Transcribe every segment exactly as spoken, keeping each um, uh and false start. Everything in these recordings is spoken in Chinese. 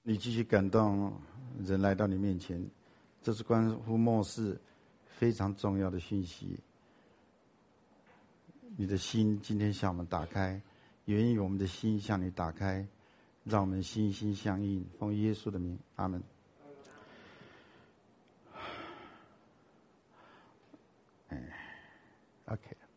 你继续感动人来到你面前，这是关乎末世非常重要的讯息。你的心今天向我们打开，也愿意我们的心向你打开，让我们心心相印。奉耶稣的名，阿们。OK。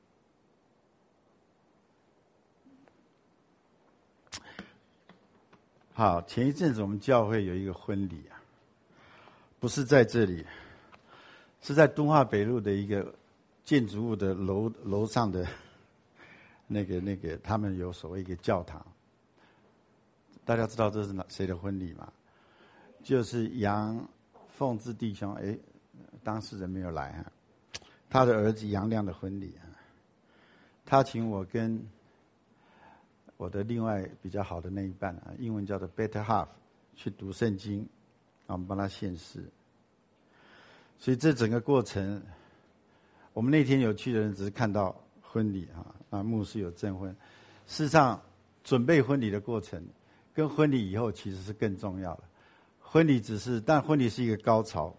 好，前一阵子我们教会有一个婚礼啊，不是在这里，是在敦化北路的一个建筑物的楼楼上的那个那个，他们有所谓一个教堂。大家知道这是哪谁的婚礼吗？就是杨凤芝弟兄，哎，当事人没有来啊，他的儿子杨亮的婚礼啊，他请我跟我的另外比较好的那一半啊，英文叫做 better half， 去读圣经，我们帮他献诗。所以这整个过程，我们那天有去的人只是看到婚礼啊，啊，牧师有证婚。事实上，准备婚礼的过程跟婚礼以后其实是更重要的。婚礼只是，但婚礼是一个高潮。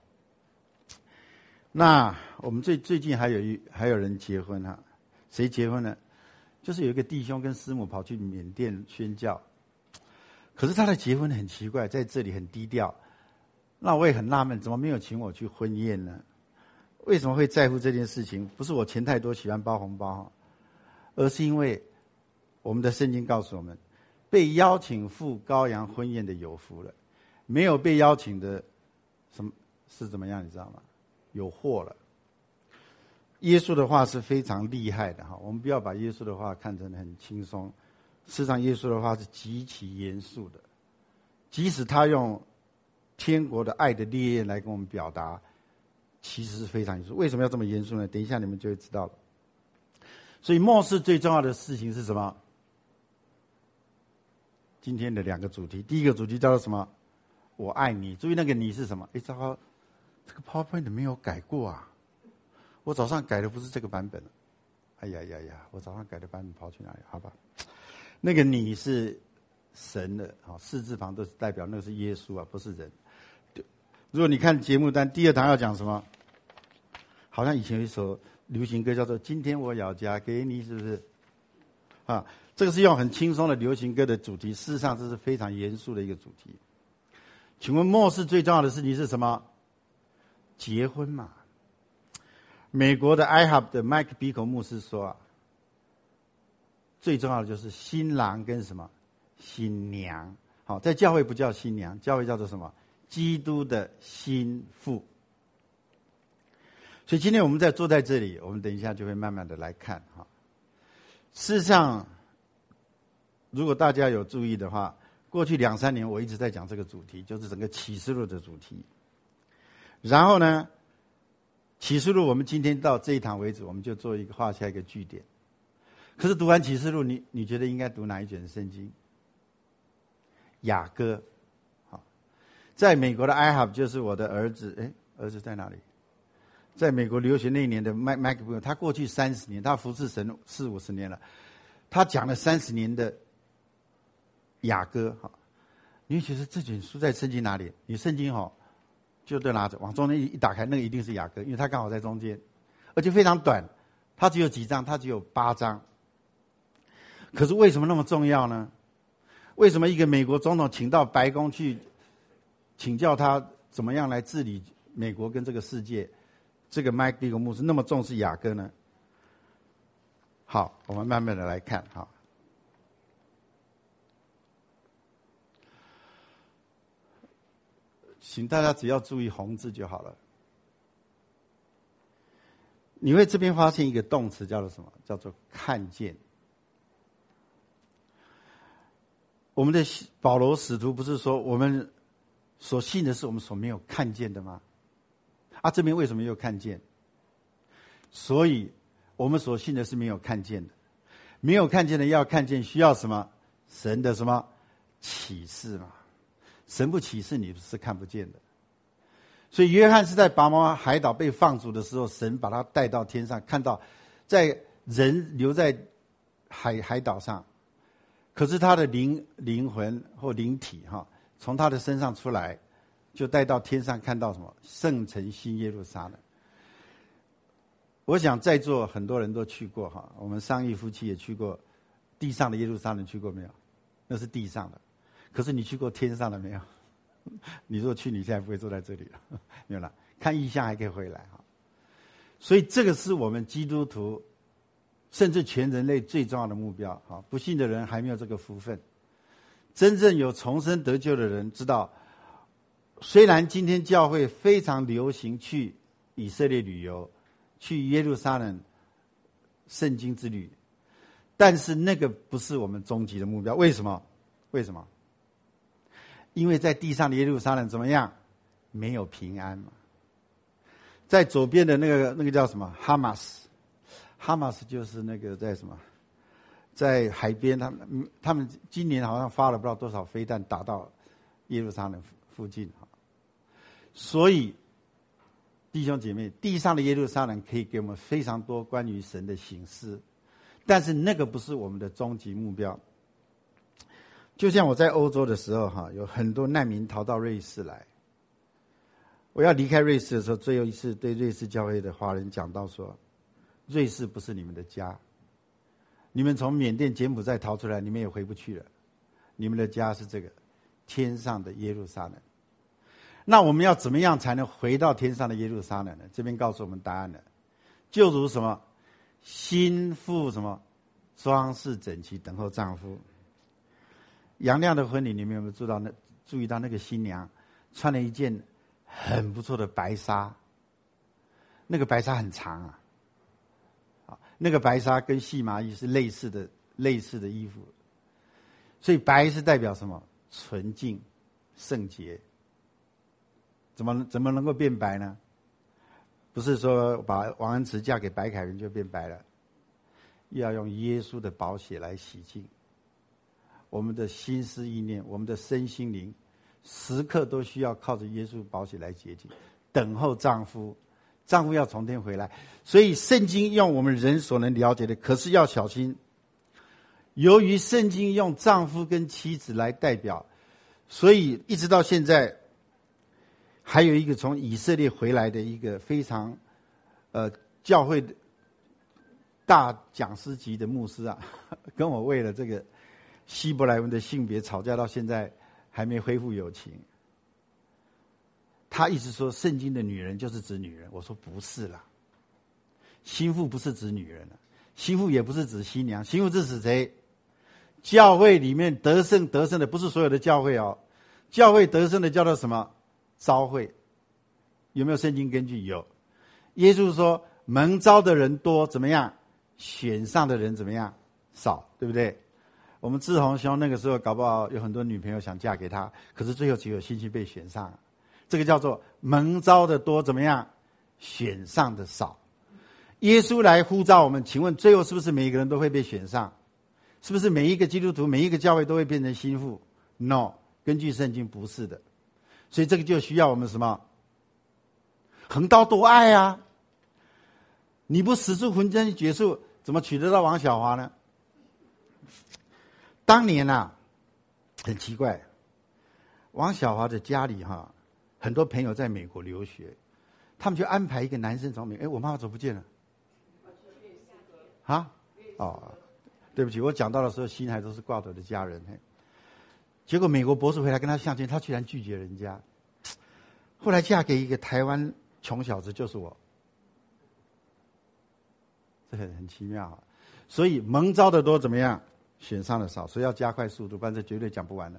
那我们最最近还有一还有人结婚啊，谁结婚呢？就是有一个弟兄跟师母跑去缅甸宣教，可是他的结婚很奇怪，在这里很低调。那我也很纳闷，怎么没有请我去婚宴呢？为什么会在乎这件事情？不是我钱太多喜欢包红包，而是因为我们的圣经告诉我们，被邀请赴羔羊婚宴的有福了，没有被邀请的什么是怎么样？你知道吗？有祸了。耶稣的话是非常厉害的哈，我们不要把耶稣的话看成很轻松。事实上，耶稣的话是极其严肃的，即使他用天国的爱的烈焰来跟我们表达，其实是非常严肃。为什么要这么严肃呢？等一下你们就会知道了。所以末世最重要的事情是什么？今天的两个主题，第一个主题叫做什么？我爱你。注意那个你是什么？哎，糟糕，这个 PowerPoint 没有改过啊！我早上改的不是这个版本，哎呀呀呀！我早上改的版本跑去哪里？好吧，那个你是神的，好，四字旁都是代表那个是耶稣啊，不是人。如果你看节目单，第二堂要讲什么？好像以前有一首流行歌叫做《今天我要嫁给你》，是不是？啊，这个是用很轻松的流行歌的主题，事实上这是非常严肃的一个主题。请问末世最重要的事情是什么？结婚嘛。美国的 I H A B 的麦克比口牧师说啊，最重要的就是新郎跟什么新娘。好，在教会不叫新娘，教会叫做什么？基督的新妇。所以今天我们在坐在这里，我们等一下就会慢慢的来看哈。事实上，如果大家有注意的话，过去两三年我一直在讲这个主题，就是整个启示录的主题。然后呢，启示录我们今天到这一堂为止，我们就做一个画下一个句点。可是读完启示录，你你觉得应该读哪一卷圣经？雅歌。好，在美国的 I H A B 就是我的儿子，哎，儿子在哪里？在美国留学那一年的麦麦克布，他过去三十年，他服侍神四五十年了，他讲了三十年的雅歌。哈，你会觉得这卷书在圣经哪里？你圣经哈就都拿着，往中间一打开，那个一定是雅歌，因为它刚好在中间，而且非常短，它只有几章，它只有八章。可是为什么那么重要呢？为什么一个美国总统请到白宫去请教他怎么样来治理美国跟这个世界？这个麦克比克牧师那么重视雅歌呢？好，我们慢慢的来看哈。请大家只要注意红字就好了。你会这边发现一个动词叫做什么？叫做看见。我们的保罗使徒不是说我们所信的是我们所没有看见的吗？啊，这边为什么又看见？所以我们所信的是没有看见的，没有看见的要看见，需要什么？神的什么启示嘛？神不启示你是看不见的。所以约翰是在拔摩海岛被放逐的时候，神把他带到天上，看到在人留在海海岛上，可是他的灵灵魂或灵体哈， 从他的身上出来，就带到天上，看到什么？圣城新耶路撒冷。我想在座很多人都去过哈，我们商议夫妻也去过地上的耶路撒冷，去过没有？那是地上的。可是你去过天上的没有？你如果去，你现在不会坐在这里了，没有了。看异象还可以回来哈。所以这个是我们基督徒，甚至全人类最重要的目标哈。不信的人还没有这个福分，真正有重生得救的人知道，虽然今天教会非常流行去以色列旅游，去耶路撒冷圣经之旅，但是那个不是我们终极的目标。为什么？为什么？因为在地上的耶路撒冷怎么样？没有平安嘛。在左边的那个那个叫什么？哈马斯，哈马斯就是那个在什么，在海边，他们他们今年好像发了不知道多少飞弹打到耶路撒冷附近。所以弟兄姐妹，地上的耶路撒冷可以给我们非常多关于神的省思，但是那个不是我们的终极目标。就像我在欧洲的时候哈，有很多难民逃到瑞士来。我要离开瑞士的时候，最后一次对瑞士教会的华人讲到说，瑞士不是你们的家，你们从缅甸柬埔寨逃出来，你们也回不去了，你们的家是这个天上的耶路撒冷。那我们要怎么样才能回到天上的耶路撒冷呢？这边告诉我们答案了，就如什么新妇什么装饰整齐等候丈夫。杨亮的婚礼，你们有没有注意到那注意到那个新娘穿了一件很不错的白纱？那个白纱很长啊，啊，那个白纱跟细麻衣是类似的类似的衣服，所以白是代表什么？纯净、圣洁。怎么怎么能够变白呢？不是说把王安慈嫁给白凯云就变白了，要用耶稣的宝血来洗净。我们的心思意念，我们的身心灵，时刻都需要靠着耶稣宝血来洁净。等候丈夫，丈夫要从天回来。所以圣经用我们人所能了解的，可是要小心。由于圣经用丈夫跟妻子来代表，所以一直到现在，还有一个从以色列回来的一个非常呃教会的大讲师级的牧师啊，跟我为了这个希伯来文的性别吵架到现在还没恢复友情。他一直说圣经的女人就是指女人，我说不是啦，心腹不是指女人了，心腹也不是指新娘，心腹是指谁？教会里面得胜得胜的不是所有的教会哦，教会得胜的叫做什么？召会。有没有圣经根据？有。耶稣说蒙召的人多，怎么样？选上的人怎么样？少，对不对？我们志宏兄那个时候搞不好有很多女朋友想嫁给他，可是最后只有星星被选上，这个叫做蒙召的多，怎么样？选上的少。耶稣来呼召我们，请问最后是不是每一个人都会被选上？是不是每一个基督徒每一个教会都会变成心腹？ No， 根据圣经不是的。所以这个就需要我们什么？横刀夺爱啊！你不使出浑身解数，怎么娶得到王小华呢？当年啊，很奇怪，王小华的家里哈，很多朋友在美国留学，他们就安排一个男生从美，哎，我妈妈怎么不见了？啊？哦，对不起，我讲到的时候心还都是挂着我的家人。结果美国博士回来跟他相亲，他居然拒绝人家。后来嫁给一个台湾穷小子，就是我。这很很奇妙啊！所以蒙召的多怎么样？选上的少，所以要加快速度，不然这绝对讲不完了。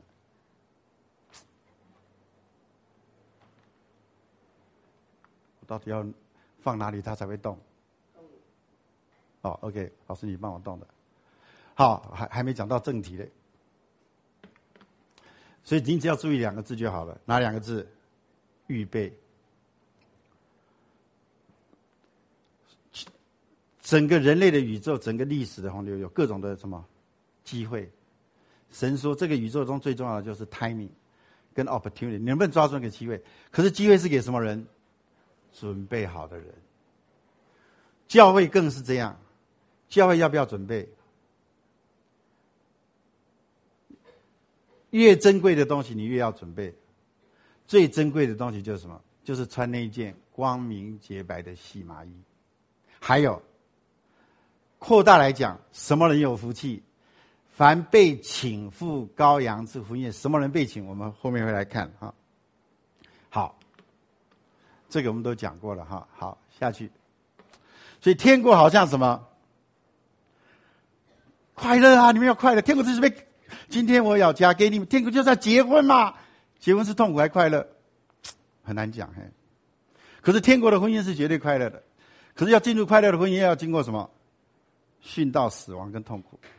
我到底要放哪里它才会动？哦 ，OK， 老师你帮我动的。好，还还没讲到正题嘞。所以您只要注意两个字就好了，哪两个字？预备。整个人类的宇宙，整个历史的洪流，有各种的什么机会？神说，这个宇宙中最重要的就是 timing 跟 opportunity， 你能不能抓住那个机会？可是机会是给什么人？准备好的人。教会更是这样，教会要不要准备？ 越珍贵的东西你越要准备。最珍贵的东西就是什么？就是穿那一件光明洁白的细麻衣。还有，扩大来讲，什么人有福气？凡被请赴羔羊之婚宴，什么人被请？我们后面会来看哈。好，这个我们都讲过了哈。好，下去。所以天国好像什么？快乐啊！你们要快乐。天国就是被，今天我要嫁给你们。天国就是要结婚嘛。结婚是痛苦还快乐？很难讲嘿。可是天国的婚姻是绝对快乐的。可是要进入快乐的婚姻，要经过什么？殉道、死亡跟痛苦。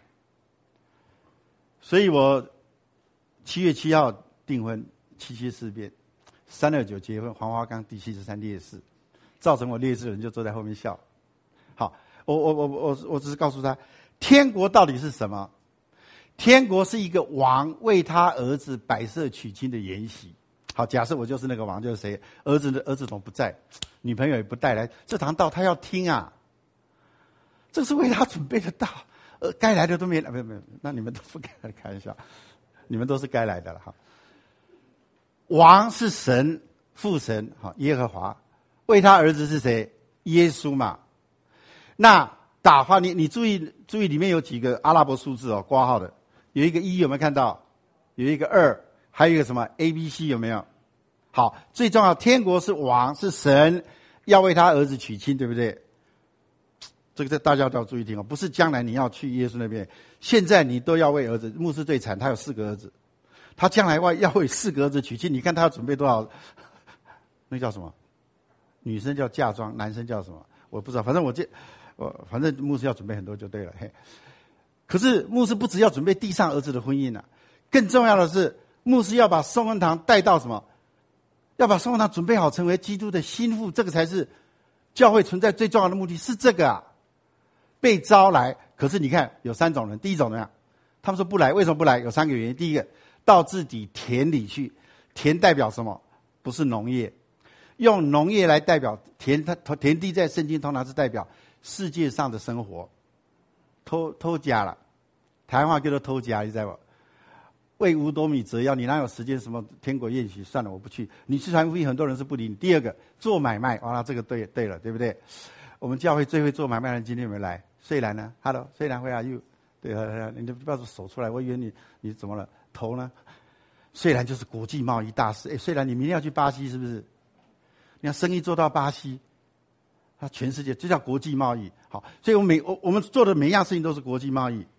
所以我七月七号订婚，七七事变，三二九结婚，黄花岗第七十三烈士，造成我烈士的人就坐在后面笑。好，我我我我我只是告诉他，天国到底是什么？天国是一个王为他儿子摆设娶亲的筵席。好，假设我就是那个王，就是谁？儿子的儿子总不在，女朋友也不带来，这堂道他要听啊，这是为他准备的道。呃，该来的都没来，没有没有，那你们都不该来，开玩笑，你们都是该来的了哈。王是神，父神，好，耶和华，为他儿子是谁？耶稣嘛。那打话你你注意注意，里面有几个阿拉伯数字哦，括号的，有一个一有没有看到？有一个二，还有一个什么 A B C 有没有？好，最重要，天国是王是神，要为他儿子娶亲，对不对？这个大家都要注意听哦，不是将来你要去耶稣那边，现在你都要为儿子。牧师最惨，他有四个儿子，他将来要为四个儿子娶亲，你看他要准备多少？那叫什么？女生叫嫁妆，男生叫什么？我不知道，反正我这，我反正牧师要准备很多就对了。嘿，可是牧师不只要准备地上儿子的婚姻啊，更重要的是，牧师要把宋恩堂带到什么？要把宋恩堂准备好成为基督的心腹，这个才是教会存在最重要的目的，是这个啊。被招来，可是你看有三种人。第一种人，他们说不来，为什么不来？有三个原因。第一个，到自己田里去，田代表什么？不是农业，用农业来代表田，它田地在圣经通常是代表世界上的生活。偷偷家了，台湾话叫做偷家，你知道不？为五斗米折腰，你哪有时间什么天国宴席？算了，我不去。你去传福音，很多人是不理你。第二个，做买卖，完了这个对对了，对不对？我们教会最会做买卖的人今天有没有来？虽然呢 ，Hello， 虽然 Where are you？ 对啊，你就不要说手出来，我以为你你怎么了？头呢？虽然就是国际贸易大师，哎，虽然你明天要去巴西，是不是？你看生意做到巴西，他全世界这叫国际贸易。好，所以我每我我们做的每一样事情都是国际贸易。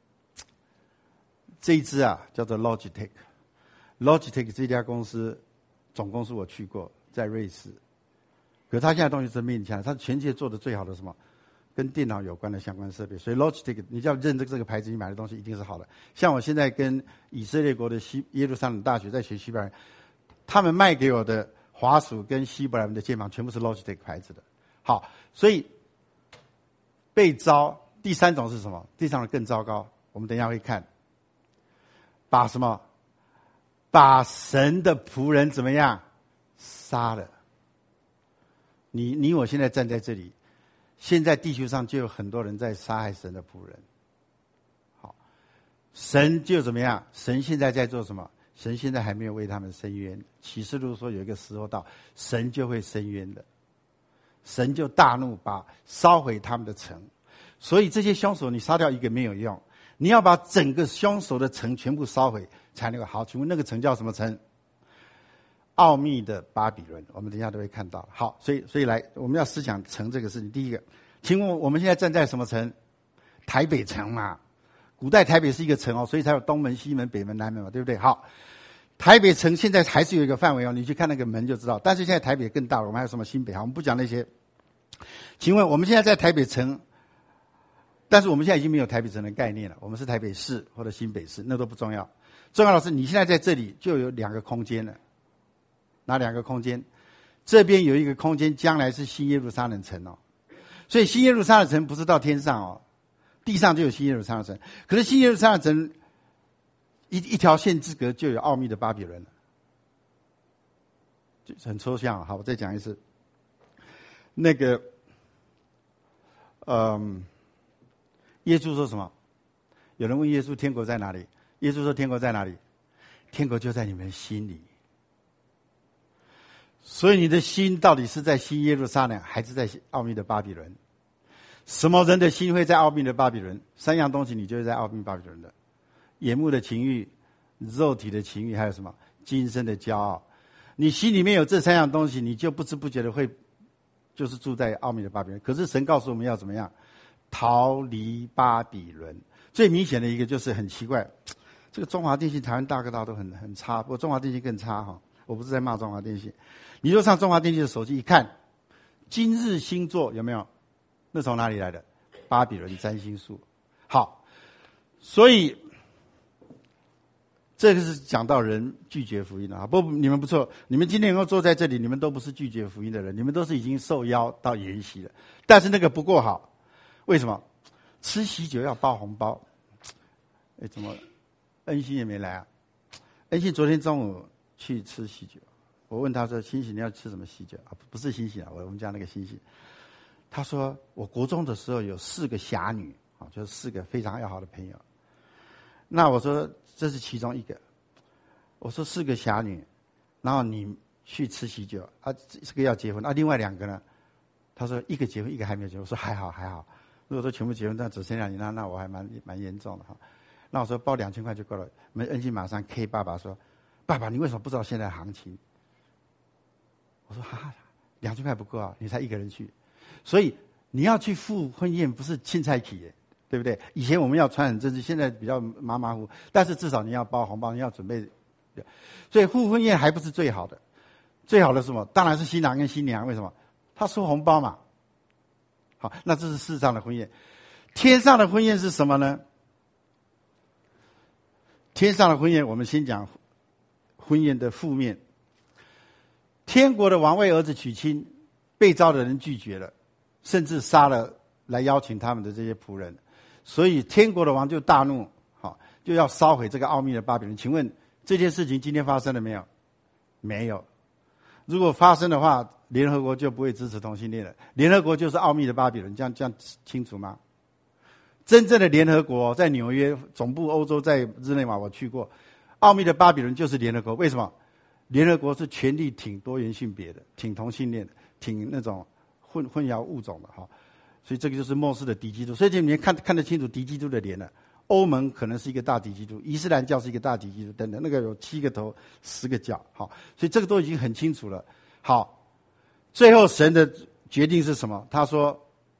这一支啊叫做 Logitech，Logitech 这家公司总公司我去过，在瑞士。可是他现在东西真面强，他全世界做的最好的什么，跟电脑有关的相关设备。所以 Logitech 你要认这个这个牌子，你买的东西一定是好的。像我现在跟以色列国的西耶路撒冷大学在学希伯来，他们卖给我的滑鼠跟希伯来文的键盘全部是 Logitech 牌子的。好，所以被招第三种是什么？第三种更糟糕，我们等一下会看，把什么，把神的仆人怎么样杀了。你你我现在站在这里，现在地球上就有很多人在杀害神的仆人。好，神就怎么样？神现在在做什么？神现在还没有为他们伸冤。启示录说有一个时候到，神就会伸冤的，神就大怒，把烧毁他们的城。所以这些凶手你杀掉一个没有用，你要把整个凶手的城全部烧毁才能够好。请问那个城叫什么城？奥秘的巴比伦，我们等一下都会看到。好，所以所以来，我们要思想城这个事情。第一个，请问我们现在站在什么城？台北城嘛。古代台北是一个城哦，所以才有东门、西门、北门、南门嘛，对不对？好，台北城现在还是有一个范围哦，你去看那个门就知道。但是现在台北更大了，我们还有什么新北？好，我们不讲那些。请问我们现在在台北城，但是我们现在已经没有台北城的概念了，我们是台北市或者新北市，那都不重要。重要的是你现在在这里就有两个空间了。哪两个空间？这边有一个空间，将来是新耶路撒冷城哦。所以新耶路撒冷城不是到天上哦，地上就有新耶路撒冷城。可是新耶路撒冷城一一条线之隔就有奥秘的巴比伦了，就很抽象。好，我再讲一次。那个，嗯，耶稣说什么？有人问耶稣天国在哪里？耶稣说天国在哪里？ 天国就在你们心里。所以你的心到底是在新耶路撒冷，还是在奥秘的巴比伦？什么人的心会在奥秘的巴比伦？三样东西你就会在奥秘巴比伦的：眼目的情欲、肉体的情欲，还有什么？今生的骄傲。你心里面有这三样东西，你就不知不觉的会就是住在奥秘的巴比伦。可是神告诉我们要怎么样？逃离巴比伦。最明显的一个就是很奇怪，这个中华电信、台湾大哥大都很很差，不过中华电信更差哈。我不是在骂中华电信，你就上中华电信的手机一看，今日星座有没有？那从哪里来的？巴比伦占星术。好，所以这个是讲到人拒绝福音了啊！不，你们不错，你们今天能够坐在这里，你们都不是拒绝福音的人，你们都是已经受邀到研习了。但是那个不够好，为什么？吃喜酒要包红包。哎，怎么恩熙也没来啊？恩熙昨天中午去吃喜酒，我问他说：“欣喜你要吃什么喜酒啊？”不是欣喜啊，我我们家那个欣喜。他说：“我国中的时候有四个侠女啊，就是四个非常要好的朋友。”那我说这是其中一个。我说四个侠女，然后你去吃喜酒啊，这个要结婚啊，另外两个呢？他说一个结婚，一个还没有结婚。我说还好还好，如果说全部结婚，那只剩下你，那那我还蛮蛮严重的哈。那我说包两千块就够了。我们恩熙马上 K 爸爸说：“爸爸，你为什么不知道现在行情？”我说：“哈，两千块不够啊，你才一个人去。”所以你要去赴婚宴，不是青菜起耶，对不对？以前我们要穿很正式，现在比较马马虎，但是至少你要包红包，你要准备。所以赴婚宴还不是最好的，最好的是什么？当然是新郎跟新娘。为什么？他收红包嘛。好，那这是世上的婚宴。天上的婚宴是什么呢？天上的婚宴，我们先讲婚宴的负面。天国的王为儿子娶亲，被召的人拒绝了，甚至杀了来邀请他们的这些仆人，所以天国的王就大怒，好，就要烧毁这个奥秘的巴比伦。请问这件事情今天发生了没有？没有。如果发生的话，联合国就不会支持同性恋了。联合国就是奥秘的巴比伦，这样这样清楚吗？真正的联合国在纽约总部，欧洲在日内瓦，我去过。奥秘的巴比伦就是联合国，为什么？联合国是全力挺多元性别的，挺同性恋的，挺那种混混淆物种的哈。所以这个就是末世的敌基督。所以你们看看得清楚敌基督的脸了。欧盟可能是一个大敌基督，伊斯兰教是一个大敌基督等等，那个有七个头十个脚，好，所以这个都已经很清楚了。好，最后神的决定是什么？他说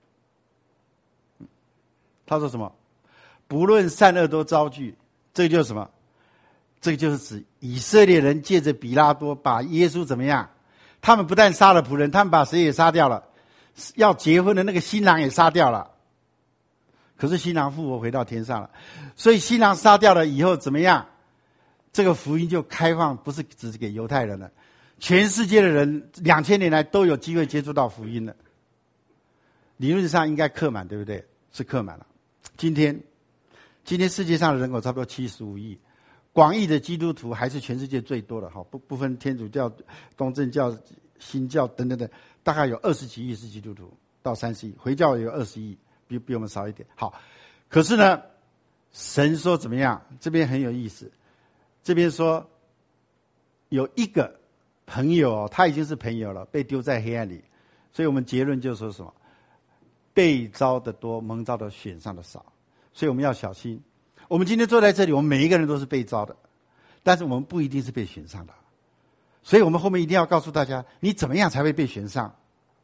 他说什么？不论善恶都遭拒。这个就是什么？这个就是指以色列人借着比拉多把耶稣怎么样？他们不但杀了仆人，他们把谁也杀掉了？要结婚的那个新郎也杀掉了。可是新郎复活回到天上了，所以新郎杀掉了以后怎么样？这个福音就开放，不是只是给犹太人了，全世界的人两千年来都有机会接触到福音了。理论上应该客满，对不对？是客满了。今天，今天世界上的人口差不多七十五亿，广义的基督徒还是全世界最多的哈，不不分天主教、东正教、新教等等等，大概有二十几亿是基督徒，到三十亿，回教有二十亿。比比我们少一点，好，可是呢，神说怎么样？这边很有意思，这边说有一个朋友，他已经是朋友了，被丢在黑暗里，所以我们结论就说什么？被招的多，蒙召的选上的少，所以我们要小心。我们今天坐在这里，我们每一个人都是被招的，但是我们不一定是被选上的，所以我们后面一定要告诉大家，你怎么样才会被选上？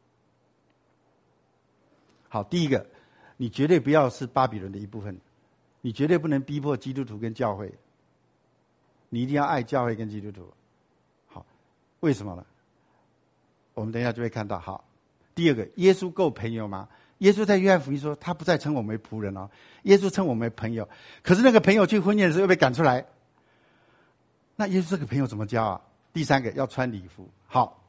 好，第一个。你绝对不要是巴比伦的一部分，你绝对不能逼迫基督徒跟教会，你一定要爱教会跟基督徒。好，为什么呢？我们等一下就会看到。好，第二个，耶稣够朋友吗？耶稣在约翰福音说，他不再称我们为仆人哦，耶稣称我们为朋友。可是那个朋友去婚宴的时候又被赶出来，那耶稣这个朋友怎么交啊？第三个，要穿礼服。好，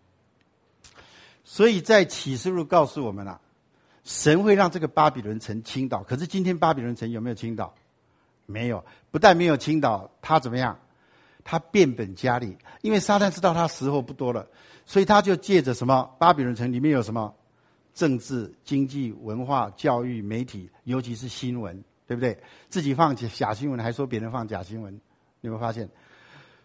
所以在启示录告诉我们啊。神会让这个巴比伦城倾倒，可是今天巴比伦城有没有倾倒？没有，不但没有倾倒，他怎么样？他变本加厉，因为撒旦知道他时候不多了，所以他就借着什么？巴比伦城里面有什么？政治、经济、文化、教育、媒体，尤其是新闻，对不对？自己放假新闻，还说别人放假新闻，你有没有发现？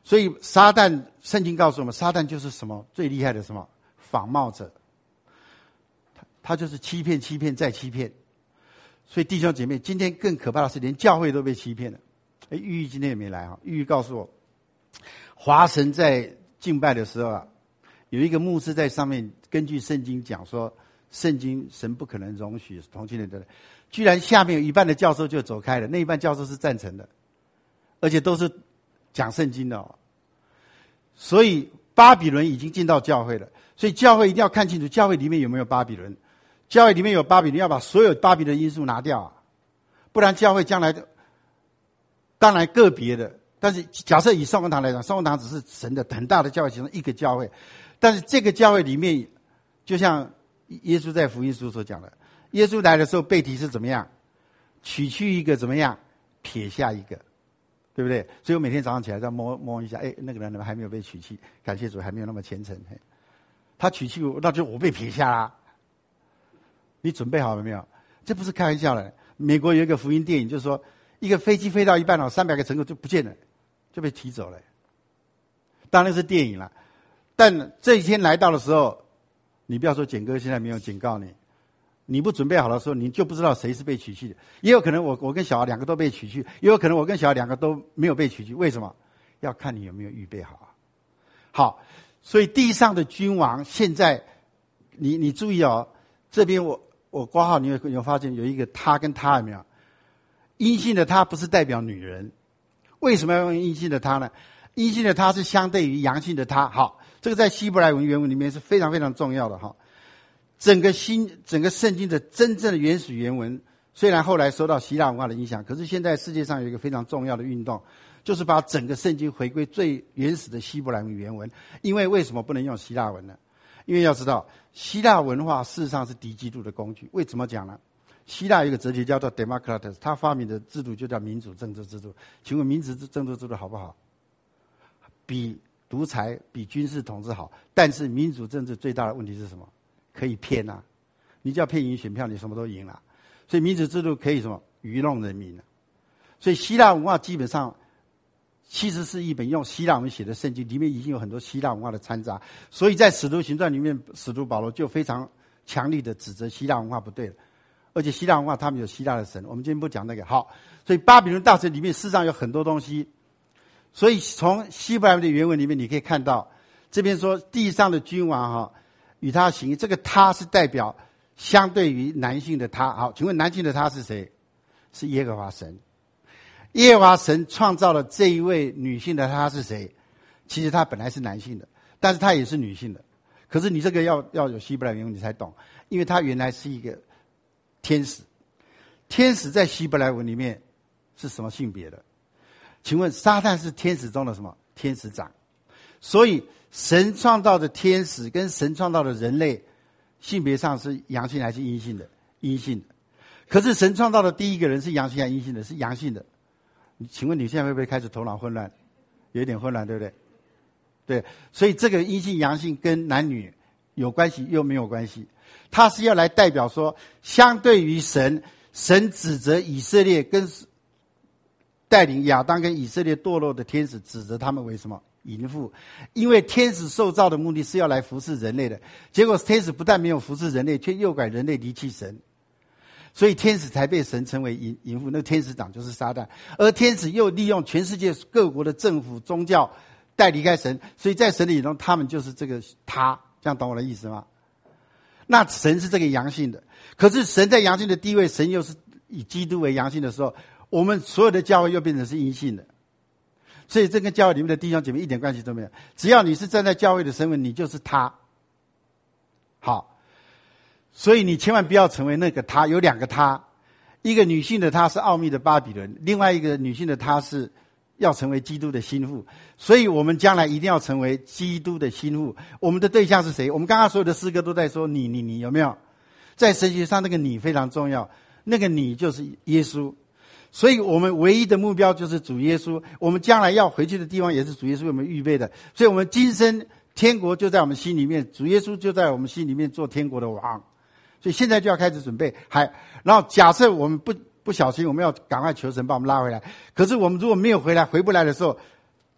所以撒旦，圣经告诉我们，撒旦就是什么最厉害的什么仿冒者，他他就是欺骗、欺骗再欺骗。所以弟兄姐妹，今天更可怕的是，连教会都被欺骗了。哎，玉玉今天也没来哈，玉玉告诉我，华神在敬拜的时候啊，有一个牧师在上面根据圣经讲说，圣经神不可能容许同性恋的，居然下面有一半的教授就走开了，那一半教授是赞成的，而且都是讲圣经的哦。所以巴比伦已经进到教会了，所以教会一定要看清楚，教会里面有没有巴比伦。教会里面有巴比伦，要把所有巴比伦因素拿掉啊，不然教会将来的当然个别的，但是假设以圣公堂来讲，圣公堂只是神的很大的教会其中一个教会，但是这个教会里面，就像耶稣在福音书所讲的，耶稣来的时候背题是怎么样，取去一个怎么样，撇下一个，对不对？所以我每天早上起来再摸摸一下，哎，那个人还没有被取去，感谢主还没有那么虔诚，他取去那就我被撇下啦。你准备好了没有？这不是开玩笑的。美国有一个福音电影，就是说一个飞机飞到一半哦，三百个乘客就不见了，就被提走了。当然是电影了，但这一天来到的时候，你不要说简哥现在没有警告你，你不准备好的时候，你就不知道谁是被取去的。也有可能我我跟小孩两个都被取去，也有可能我跟小孩两个都没有被取去。为什么？要看你有没有预备好啊。好，所以地上的君王现在，你你注意哦，这边我。我括号，你有有发现有一个他跟他有没有？阴性的他不是代表女人，为什么要用阴性的他呢？阴性的他是相对于阳性的他。好，这个在希伯来文原文里面是非常非常重要的哈。整个新整个圣经的真正的原始原文，虽然后来受到希腊文化的影响，可是现在世界上有一个非常重要的运动，就是把整个圣经回归最原始的希伯来文原文。因为为什么不能用希腊文呢？因为要知道，希腊文化事实上是敌基督的工具。为什么讲呢？希腊有一个哲学家叫 Democritus， 他发明的制度就叫民主政治制度。请问民主政治制度好不好？比独裁、比军事统治好。但是民主政治最大的问题是什么？可以骗啊！你只要骗赢选票，你什么都赢了。所以民主制度可以什么？愚弄人民。所以希腊文化基本上其实是一本用希腊文写的圣经，里面已经有很多希腊文化的掺杂，所以在使徒行传里面，使徒保罗就非常强力的指责希腊文化不对了，而且希腊文化他们有希腊的神，我们今天不讲那个。好，所以巴比伦大神里面事实上有很多东西，所以从希伯来文的原文里面你可以看到，这边说地上的君王哈与他行，这个他是代表相对于男性的他。好，请问男性的他是谁？是耶和华神。耶和华神创造了这一位女性的她是谁？其实她本来是男性的，但是她也是女性的。可是你这个要要有希伯来原文你才懂，因为她原来是一个天使。天使在希伯来文里面是什么性别的？请问撒旦是天使中的什么？天使长。所以神创造的天使跟神创造的人类性别上是阳性还是阴性的？阴性的。可是神创造的第一个人是阳性还是阴性的？是阳性的。请问你现在会不会开始头脑混乱？有一点混乱，对不对？对，所以这个阴性阳性跟男女有关系又没有关系，它是要来代表说，相对于神，神指责以色列跟带领亚当跟以色列堕落的天使，指责他们为什么？淫妇。因为天使受造的目的是要来服侍人类的，结果天使不但没有服侍人类，却诱拐人类离弃神。所以天使才被神称为淫淫妇，那个天使长就是撒旦，而天使又利用全世界各国的政府宗教带离开神，所以在神的眼中他们就是这个他，这样懂我的意思吗？那神是这个阳性的，可是神在阳性的地位，神又是以基督为阳性的时候，我们所有的教会又变成是阴性的，所以这跟教会里面的弟兄姐妹一点关系都没有。只要你是站在教会的身份，你就是他。好，所以你千万不要成为那个他。有两个他，一个女性的他是奥秘的巴比伦，另外一个女性的他是要成为基督的心腹。所以我们将来一定要成为基督的心腹。我们的对象是谁？我们刚刚所有的诗歌都在说你你你，有没有？在神学上那个你非常重要，那个你就是耶稣。所以我们唯一的目标就是主耶稣，我们将来要回去的地方也是主耶稣为我们预备的。所以我们今生天国就在我们心里面，主耶稣就在我们心里面做天国的王。所以现在就要开始准备，还然后假设我们不不小心，我们要赶快求神把我们拉回来。可是我们如果没有回来，回不来的时候，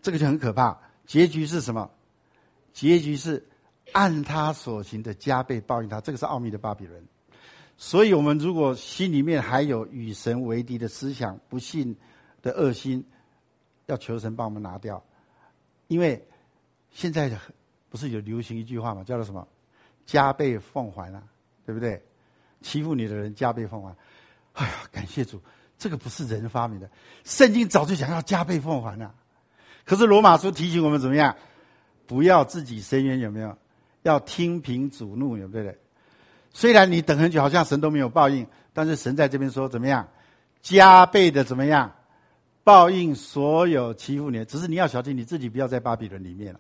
这个就很可怕。结局是什么？结局是按他所行的加倍报应他，这个是奥秘的巴比伦。所以我们如果心里面还有与神为敌的思想、不信的恶心，要求神帮我们拿掉。因为现在不是有流行一句话吗？叫做什么？加倍奉还啊，对不对？欺负你的人加倍奉还。哎呀，感谢主，这个不是人发明的，圣经早就讲要加倍奉还啊。可是罗马书提醒我们怎么样？不要自己伸冤，有没有？要听凭主怒，有没有？虽然你等很久，好像神都没有报应，但是神在这边说怎么样？加倍的怎么样？报应所有欺负你的，只是你要小心你自己不要在巴比伦里面了。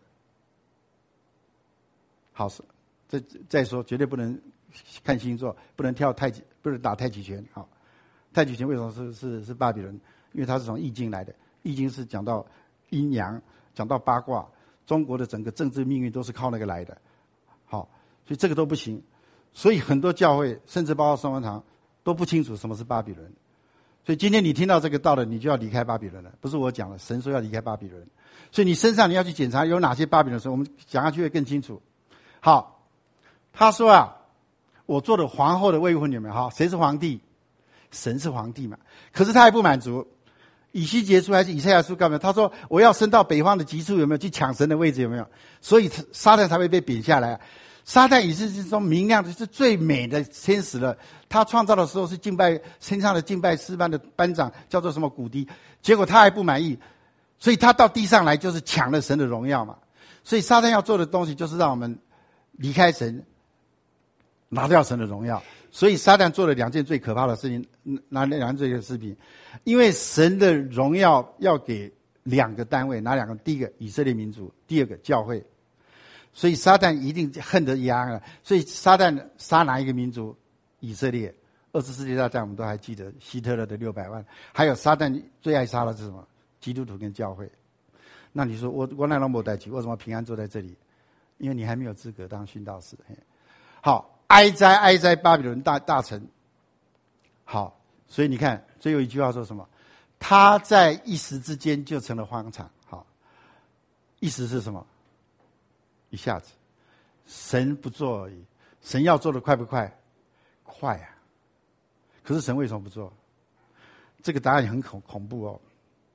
好，再再说，绝对不能看星座，不能跳太极，不能打太极拳。好，太极拳为什么是是是巴比伦？因为它是从易经来的，易经是讲到阴阳，讲到八卦，中国的整个政治命运都是靠那个来的。好，所以这个都不行。所以很多教会，甚至包括圣文堂，都不清楚什么是巴比伦。所以今天你听到这个道了，你就要离开巴比伦了，不是我讲了，神说要离开巴比伦。所以你身上你要去检查有哪些巴比伦神，我们讲下去会更清楚。好，他说啊，我做了皇后的未婚女们，好，谁是皇帝？神是皇帝嘛。可是他还不满足，以西结书还是以赛亚书干嘛？他说我要升到北方的极处，有没有去抢神的位置？有没有？所以撒旦才会被贬下来。撒旦也是说明亮的，是最美的天使了。他创造的时候是敬拜身上的敬拜诗班的班长，叫做什么古迪。结果他还不满意，所以他到地上来就是抢了神的荣耀嘛。所以撒旦要做的东西就是让我们离开神，拿掉神的荣耀。所以撒旦做了两件最可怕的事情，哪两件最可怕的事情？因为神的荣耀要给两个单位，哪两个？第一个以色列民族，第二个教会。所以撒旦一定恨得牙了。所以撒旦杀哪一个民族？以色列。二次世界大战我们都还记得希特勒的六百万，还有撒旦最爱杀的是什么？基督徒跟教会。那你说我我那龙没带起，为什么平安坐在这里？因为你还没有资格当殉道士。好，哀哉哀哉巴比伦大大臣。好，所以你看最后一句话说什么？他在一时之间就成了荒场。好，意思是什么？一下子，神不做而已。神要做的快不快？快啊！可是神为什么不做？这个答案很恐恐怖哦。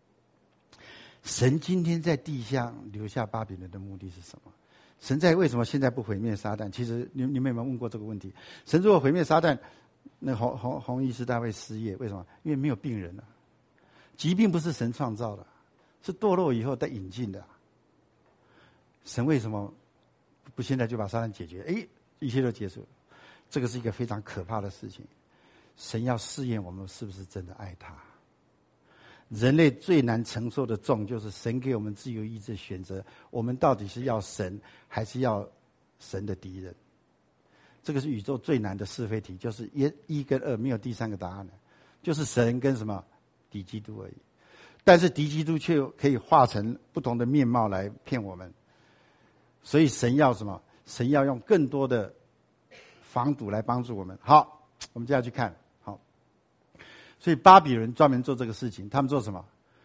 神今天在地下留下巴比伦的目的是什么？神在为什么现在不毁灭撒旦？其实你你们有没有问过这个问题？神如果毁灭撒旦，那红红红衣时代会失业，为什么？因为没有病人了、啊。疾病不是神创造的，是堕落以后再引进的、啊。神为什么不现在就把撒旦解决？哎，一切都结束了。这个是一个非常可怕的事情。神要试验我们是不是真的爱他。人类最难承受的重，就是神给我们自由意志选择，我们到底是要神还是要神的敌人？这个是宇宙最难的是非题，就是一一跟二没有第三个答案了，就是神跟什么敌基督而已。但是敌基督却可以化成不同的面貌来骗我们。所以神要什么？神要用更多的防堵来帮助我们。好，我们接下去看。好，所以巴比伦专门做这个事情，他们做什么？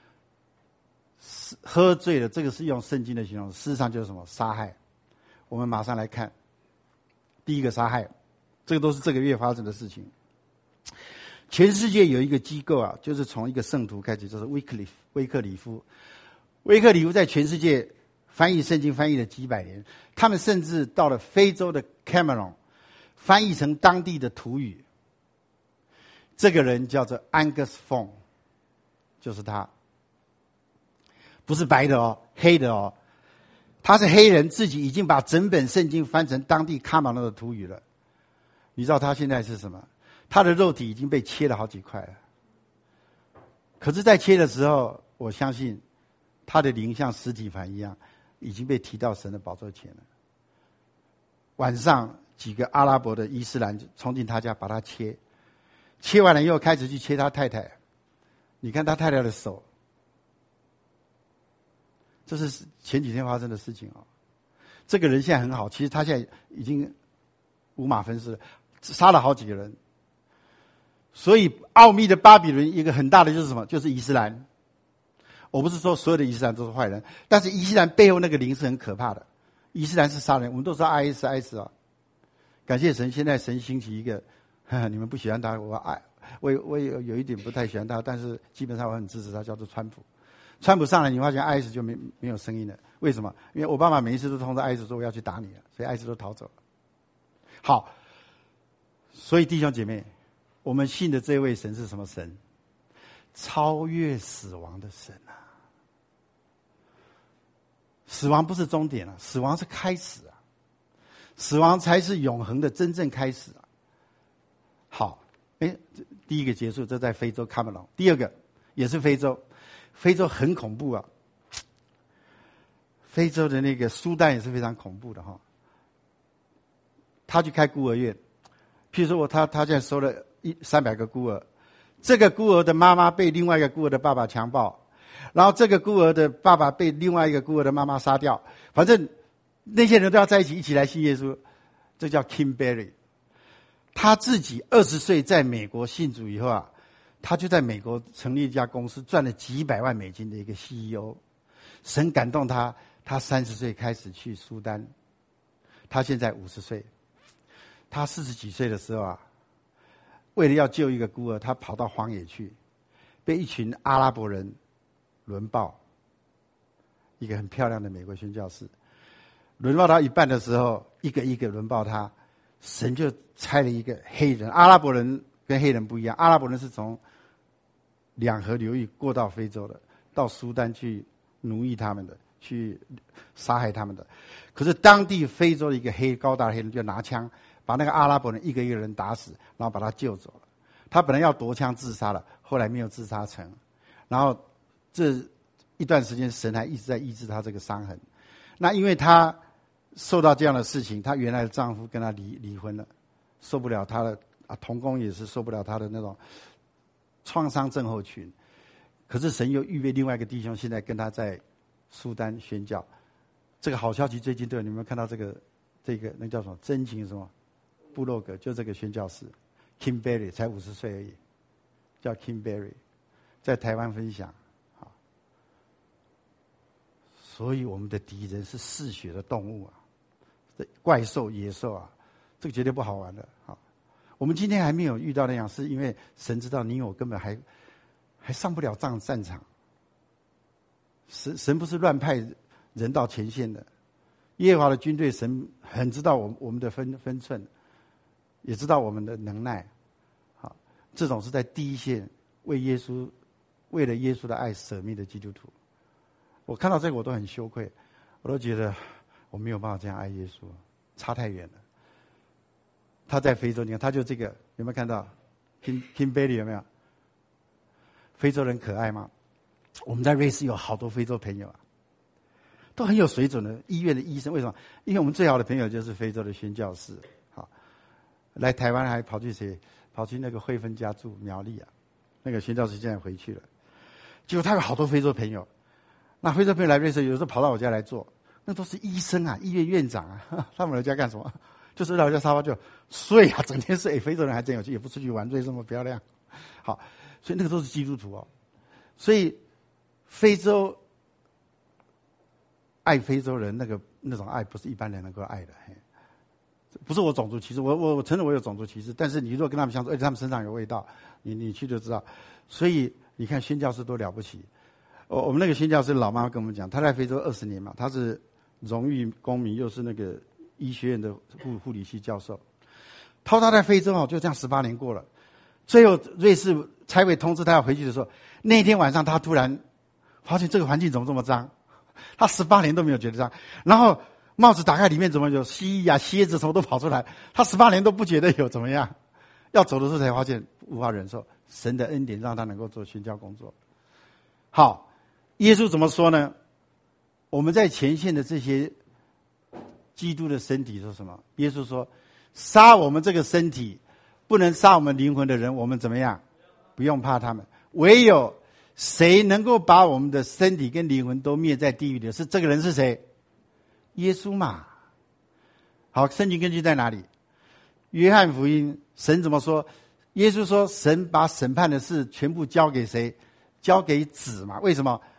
喝醉了，这个是用圣经的形容，事实上就是什么？杀害。我们马上来看第一个杀害，这个都是这个月发生的事情。全世界有一个机构啊，就是从一个圣徒开始，就是威克里威克里夫。威克里夫在全世界翻译圣经翻译了几百年，他们甚至到了非洲的 Cameroon 翻译成当地的土语。这个人叫做 Angus Fong， 就是他，不是白的哦，黑的哦。他是黑人，自己已经把整本圣经翻成当地卡马诺的土语了。你知道他现在是什么？他的肉体已经被切了好几块了。可是，在切的时候，我相信他的灵像实体盘一样，已经被提到神的宝座前了。晚上，几个阿拉伯的伊斯兰冲进他家，把他切，切完了以后开始去切他太太。你看他太太的手。这是前几天发生的事情啊、哦！这个人现在很好，其实他现在已经五马分尸，杀了好几个人。所以奥秘的巴比伦一个很大的就是什么？就是伊斯兰。 我不是说所有的伊斯兰都是坏人，但是伊斯兰背后那个灵是很可怕的。伊斯兰是杀人，我们都知道 I S I S 啊。感谢神，现在神兴起一个，呵呵你们不喜欢他，我爱我我也有一点不太喜欢他，但是基本上我很支持他，叫做川普。川普上来，你发现 I S 就没没有声音了，为什么？因为奥巴马每一次都通知 I S 说我要去打你了，所以 I S 都逃走了。好，所以弟兄姐妹，我们信的这位神是什么神？超越死亡的神啊！死亡不是终点啊，死亡是开始啊，死亡才是永恒的真正开始啊。好，哎，第一个结束，这在非洲喀麦隆。第二个也是非洲，非洲很恐怖啊。非洲的那个苏丹也是非常恐怖的哈。他去开孤儿院，譬如说我他他现在收了一三百个孤儿。这个孤儿的妈妈被另外一个孤儿的爸爸强暴，然后这个孤儿的爸爸被另外一个孤儿的妈妈杀掉，反正那些人都要在一起一起来信耶稣，这叫 Kim Berry。他自己二十岁在美国信主以后啊，他就在美国成立一家公司，赚了几百万美金的一个 C E O。神感动他，他三十岁开始去苏丹，他现在五十岁，他四十几岁的时候啊。为了要救一个孤儿，他跑到荒野去，被一群阿拉伯人轮暴。一个很漂亮的美国宣教士，轮暴到一半的时候，一个一个轮暴他，神就差了一个黑人。阿拉伯人跟黑人不一样，阿拉伯人是从两河流域过到非洲的，到苏丹去奴役他们的，去杀害他们的。可是当地非洲的一个黑高大的黑人就拿枪。把那个阿拉伯人一个一个人打死，然后把他救走了。他本来要夺枪自杀了，后来没有自杀成。然后这一段时间，神还一直在医治他这个伤痕。那因为他受到这样的事情，他原来的丈夫跟他离离婚了，受不了他的啊，同工也是受不了他的那种创伤症候群。可是神又预备另外一个弟兄，现在跟他在苏丹宣教。这个好消息最近都有，你们有没有看到这个这个那叫什么真情什么？部落格就这个宣教士 Kim Berry 才五十岁而已，叫 Kim Berry， 在台湾分享。好，所以我们的敌人是嗜血的动物啊，怪兽、野兽啊，这个绝对不好玩的。好，我们今天还没有遇到那样，是因为神知道你我根本还还上不了战战场。神神不是乱派人到前线的，耶和华的军队，神很知道我们我们的分分寸。也知道我们的能耐，好，这种是在第一线为耶稣、为了耶稣的爱舍命的基督徒。我看到这个我都很羞愧，我都觉得我没有办法这样爱耶稣，差太远了。他在非洲，你看他就这个有没有看到 Kim Kim Berry 有没有？非洲人可爱吗？我们在瑞士有好多非洲朋友啊，都很有水准的医院的医生。为什么？因为我们最好的朋友就是非洲的宣教士。来台湾还跑去谁？跑去那个惠芬家住苗栗啊，那个宣教士现在回去了。结果他有好多非洲朋友，那非洲朋友来瑞士，有时候跑到我家来做，那都是医生啊，医院院长啊，他们来家干什么？就是来我家沙发就睡啊，整天睡。非洲人还真有趣，也不出去玩，瑞士这么漂亮。好，所以那个都是基督徒哦。所以非洲爱非洲人那个那种爱，不是一般人能够爱的。嘿，不是我种族歧视，我我我承认我有种族歧视，但是你如果跟他们相处，而且他们身上有味道，你你去就知道。所以你看宣教士多了不起。我我们那个宣教士老妈跟我们讲，她在非洲二十年嘛，她是荣誉公民，又是那个医学院的护护理系教授。她说她在非洲哦，就这样十八年过了。最后瑞士差委通知她要回去的时候，那天晚上她突然发现这个环境怎么这么脏，她十八年都没有觉得脏，然后帽子打开，里面怎么有蜥蜴啊、蝎子什么都跑出来，他十八年都不觉得有怎么样，要走的时候才发现无法忍受。神的恩典让他能够做宣教工作。好，耶稣怎么说呢？我们在前线的这些基督的身体说什么？耶稣说：杀我们这个身体，不能杀我们灵魂的人，我们怎么样？不用怕他们。唯有谁能够把我们的身体跟灵魂都灭在地狱里？是这个人是谁？耶稣嘛。好，圣经根据在哪里？约翰福音，神怎么说？耶稣说，神把审判的事全部交给谁？交给子嘛。为什么？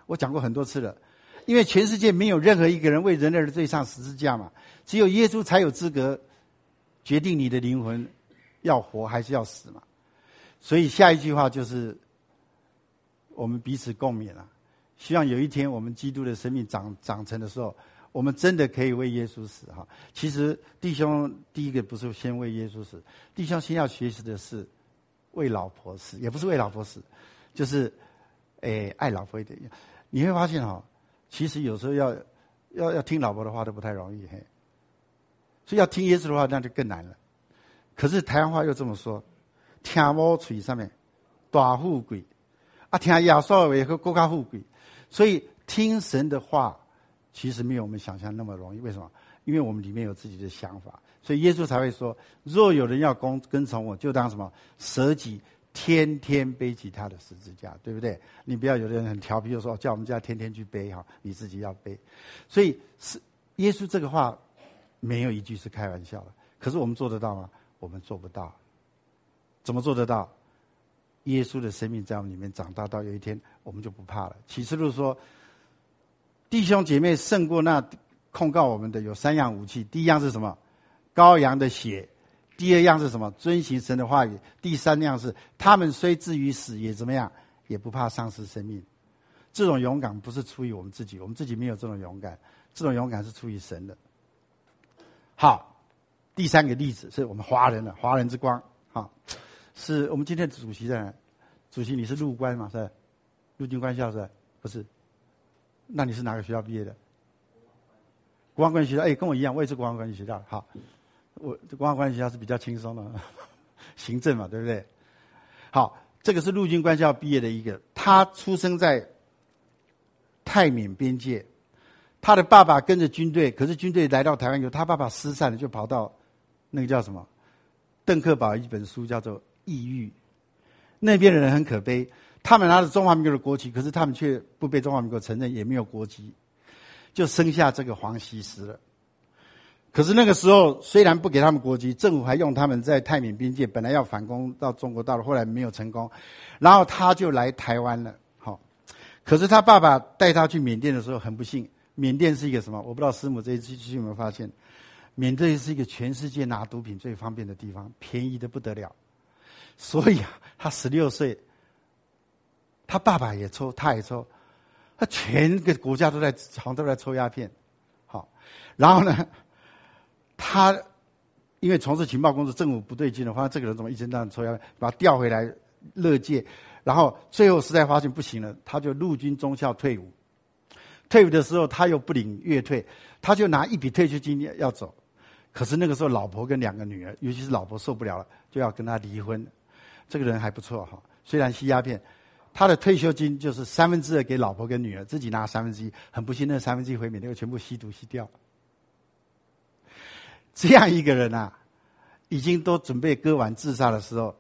我讲过很多次了，因为全世界没有任何一个人为人类的罪上十字架嘛，只有耶稣才有资格决定你的灵魂要活还是要死嘛。所以下一句话就是我们彼此共勉啊，希望有一天我们基督的生命长长成的时候，我们真的可以为耶稣死哈。其实弟兄第一个不是先为耶稣死，弟兄先要学习的是为老婆死，也不是为老婆死，就是诶爱老婆一点。你会发现哈，其实有时候要要要听老婆的话都不太容易嘿，所以要听耶稣的话那就更难了。可是台湾话又这么说，听某嘴上面大富贵啊，听耶稣的话会更加富贵。所以听神的话其实没有我们想象那么容易。为什么？因为我们里面有自己的想法，所以耶稣才会说，若有人要跟跟从我，就当什么舍己，天天背起他的十字架，对不对？你不要有的人很调皮，就说叫我们家天天去背哈，你自己要背。所以是耶稣这个话没有一句是开玩笑的。可是我们做得到吗？我们做不到。怎么做得到？耶稣的生命在我们里面长大，到有一天我们就不怕了。启示录说，弟兄姐妹胜过那控告我们的有三样武器。第一样是什么？羔羊的血。第二样是什么？遵行神的话语。第三样是他们虽至于死也怎么样，也不怕丧失生命。这种勇敢不是出于我们自己，我们自己没有这种勇敢，这种勇敢是出于神的。好，第三个例子是我们华人的华人之光。好，是我们今天的主席在哪？主席你是陆官嘛？是陆军官校是？不是？那你是哪个学校毕业的？国防官学校。哎，跟我一样，我也是国防官学校。好，我国防官学校是比较轻松的，行政嘛，对不对？好，这个是陆军官校毕业的一个，他出生在泰缅边界，他的爸爸跟着军队，可是军队来到台湾以后，他爸爸失散了，就跑到那个叫什么？邓克堡一本书叫做《异域》，那边的人很可悲，他们拿着中华民国的国旗，可是他们却不被中华民国承认，也没有国籍，就生下这个黄锡实了。可是那个时候虽然不给他们国籍，政府还用他们在泰缅边界，本来要反攻到中国大陆，后来没有成功，然后他就来台湾了。好，可是他爸爸带他去缅甸的时候，很不幸，缅甸是一个什么？我不知道师母这一期有没有发现，缅甸是一个全世界拿毒品最方便的地方，便宜的不得了。所以啊，他十六岁，他爸爸也抽，他也抽，他全个国家都在好像都在抽鸦片。好，然后呢，他因为从事情报工作，政府不对劲了，发现这个人怎么一天到晚抽鸦片，把他调回来勒戒，然后最后实在发现不行了，他就陆军中校退伍。退伍的时候他又不领月退，他就拿一笔退休金要走。可是那个时候老婆跟两个女儿，尤其是老婆受不了了，就要跟他离婚。这个人还不错哈，虽然吸鸦片，他的退休金就是三分之二给老婆跟女儿，自己拿三分之一。很不幸，那三分之一回缅甸全部吸毒吸掉。这样一个人啊，已经都准备割腕自杀的时候，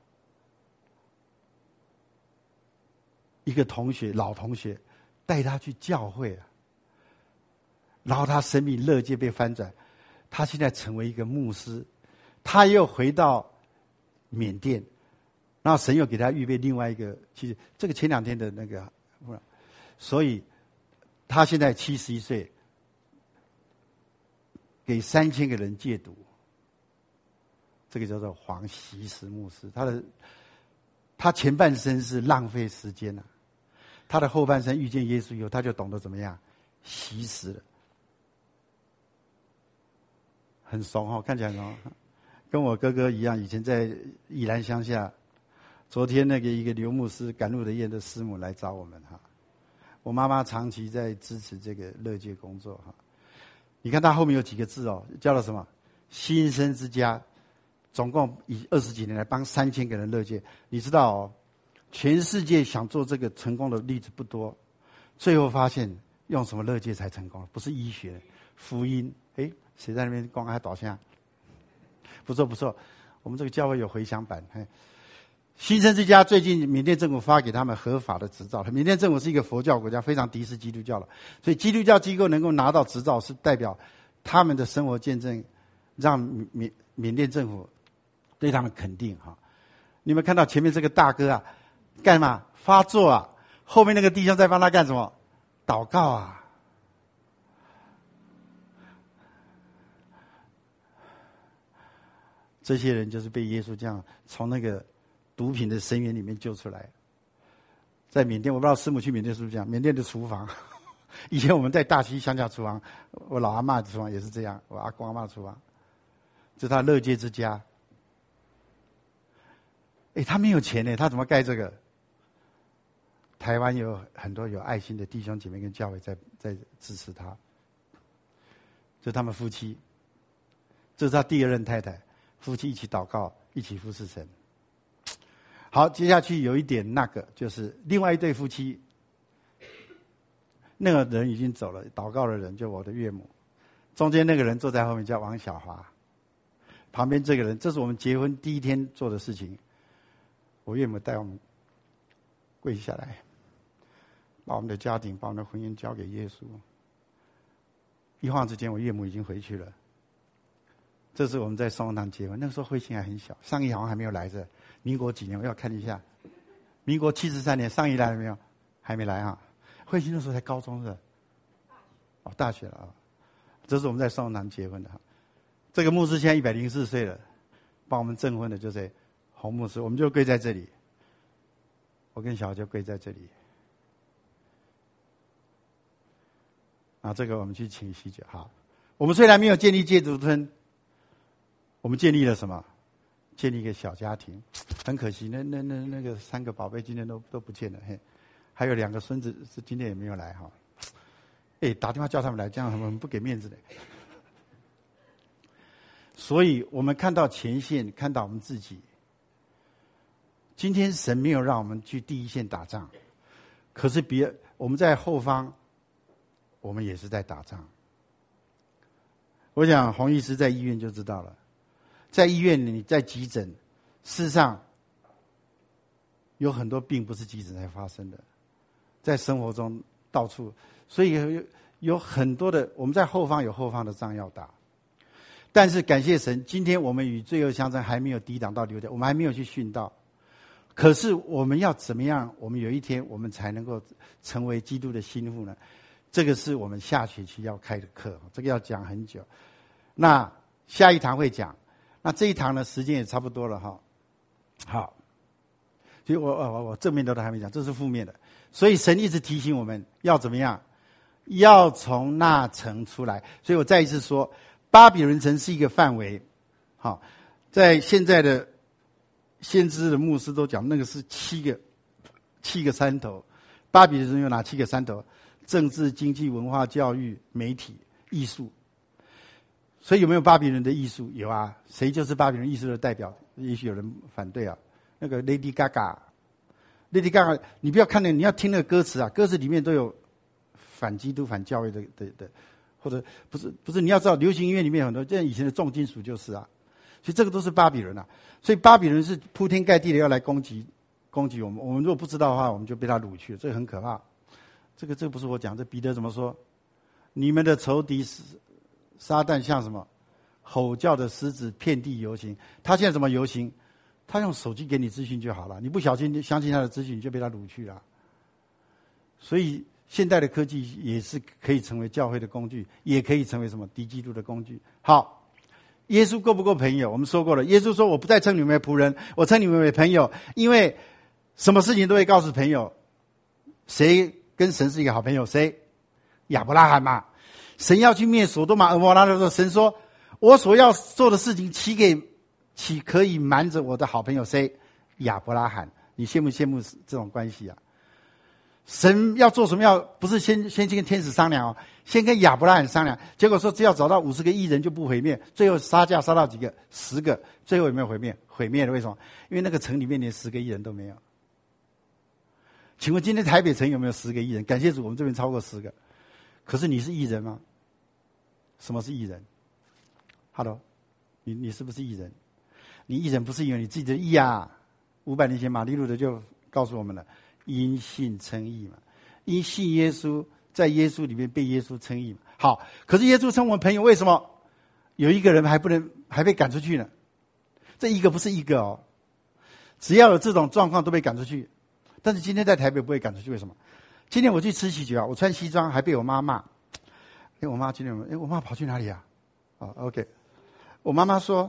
一个同学老同学带他去教会啊，然后他生命乐界被翻转，他现在成为一个牧师，他又回到缅甸，然后神又给他预备另外一个，其实这个前两天的那个，所以他现在七十一岁，给三千个人戒毒，这个叫做黄锡实牧师。他的他前半生是浪费时间啊，他的后半生遇见耶稣以后，他就懂得怎么样惜食了。很怂哦，看起来很怂，跟我哥哥一样，以前在宜兰乡下。昨天那个一个刘牧师赶路的夜的师母来找我们哈，我妈妈长期在支持这个乐界工作哈。你看他后面有几个字哦，叫了什么？新生之家，总共以二十几年来帮三千个人乐界。你知道哦，全世界想做这个成功的例子不多，最后发现用什么乐界才成功？不是医学，福音。诶，谁在那边光还倒下？不错不错，我们这个教会有回响版。嘿，新生之家最近缅甸政府发给他们合法的执照，缅甸政府是一个佛教国家，非常敌视基督教了，所以基督教机构能够拿到执照，是代表他们的生活见证，让缅缅甸政府对他们肯定哈。你们看到前面这个大哥啊，干嘛发作啊？ 后面那个弟兄在帮他干什么？祷告啊。这些人就是被耶稣这样从那个毒品的深渊里面救出来。在缅甸，我不知道师母去缅甸是不是这样？缅甸的厨房，以前我们在大溪乡下厨房，我老阿嬷的厨房也是这样，我阿公阿嬷厨房，这是他乐街之家。哎，他没有钱呢，他怎么盖这个？台湾有很多有爱心的弟兄姐妹跟教会在在支持他。这是他们夫妻，这是他第二任太太。夫妻一起祷告，一起服侍神。好，接下去有一点那个，就是另外一对夫妻，那个人已经走了，祷告的人就我的岳母，中间那个人坐在后面叫王小华，旁边这个人，这是我们结婚第一天做的事情。我岳母带我们跪下来，把我们的家庭、把我们的婚姻交给耶稣。一晃之间，我岳母已经回去了。这是我们在双龙堂结婚，那个时候慧心还很小，上一好像还没有来着。民国几年？我要看一下。民国七十三年，上一来了没有？还没来啊。慧心那时候才高中是？哦，大学了啊。这是我们在双龙堂结婚的哈。这个牧师现在一百零四岁了，帮我们证婚的就是洪牧师，我们就跪在这里。我跟小孩就跪在这里。啊，这个我们去请喜酒哈。我们虽然没有建立戒毒村。我们建立了什么？建立一个小家庭，很可惜，那那那那个三个宝贝今天都都不见了，嘿，还有两个孙子是今天也没有来哈。哎，打电话叫他们来，这样他们不给面子的。所以我们看到前线，看到我们自己。今天神没有让我们去第一线打仗，可是别我们在后方，我们也是在打仗。我想洪医师在医院就知道了。在医院里，在急诊，事实上有很多病不是急诊才发生的，在生活中到处，所以有有很多的我们在后方有后方的仗要打。但是感谢神，今天我们与罪恶相争还没有抵挡到流掉，我们还没有去殉道。可是我们要怎么样？我们有一天我们才能够成为基督的心腹呢？这个是我们下学期要开的课，这个要讲很久。那下一堂会讲。那这一堂呢，时间也差不多了哈。好，所以我我我正面的都还没讲，这是负面的。所以神一直提醒我们要怎么样，要从那城出来。所以我再一次说，巴比伦城是一个范围。好，在现在的先知的牧师都讲，那个是七个七个山头。巴比伦城有哪七个山头？政治、经济、文化、教育、媒体、艺术。所以有没有巴比伦的艺术？有啊，谁就是巴比伦艺术的代表？也许有人反对啊。那个 Lady Gaga，Lady Gaga， 你不要看那个，你要听那个歌词啊，歌词里面都有反基督、反教育的的的，或者不是不是？你要知道，流行音乐里面有很多，像以前的重金属就是啊，所以这个都是巴比伦啊。所以巴比伦是铺天盖地的要来攻击攻击我们。我们如果不知道的话，我们就被他掳去了，这个很可怕。这个这个不是我讲，这彼得怎么说？你们的仇敌是。撒旦像什么？吼叫的狮子，遍地游行。他现在怎么游行？他用手机给你资讯就好了。你不小心相信他的资讯，你就被他掳去了。所以现代的科技也是可以成为教会的工具，也可以成为什么敌基督的工具。好，耶稣够不够朋友？我们说过了，耶稣说：“我不再称你们为仆人，我称你们为朋友，因为什么事情都会告诉朋友。谁跟神是一个好朋友？谁？亚伯拉罕嘛。”神要去灭所多玛、蛾摩拉的时候，神说：“我所要做的事情，岂给岂可以瞒着我的好朋友谁？亚伯拉罕。”你羡慕羡慕这种关系啊？神要做什么？要不是先先去跟天使商量哦，先跟亚伯拉罕商量。结果说只要找到五十个义人就不毁灭。最后杀价杀到几个？十个。最后有没有毁灭？毁灭了。为什么？因为那个城里面连十个义人都没有。请问今天台北城有没有十个义人？感谢主，我们这边超过十个。可是你是义人吗？什么是义人 ？Hello， 你你是不是义人？你义人不是因为你自己的义啊。五百年前马利路德就告诉我们了，因信称义嘛，因信耶稣，在耶稣里面被耶稣称义嘛。好，可是耶稣称我们朋友，为什么有一个人还不能还被赶出去呢？这一个不是一个哦，只要有这种状况都被赶出去。 但是今天在台北不会赶出去，为什么？今天我去吃喜酒啊，我穿西装还被我妈骂。哎，我妈今天，哎，我妈跑去哪里啊？啊 ，OK， 我妈妈说，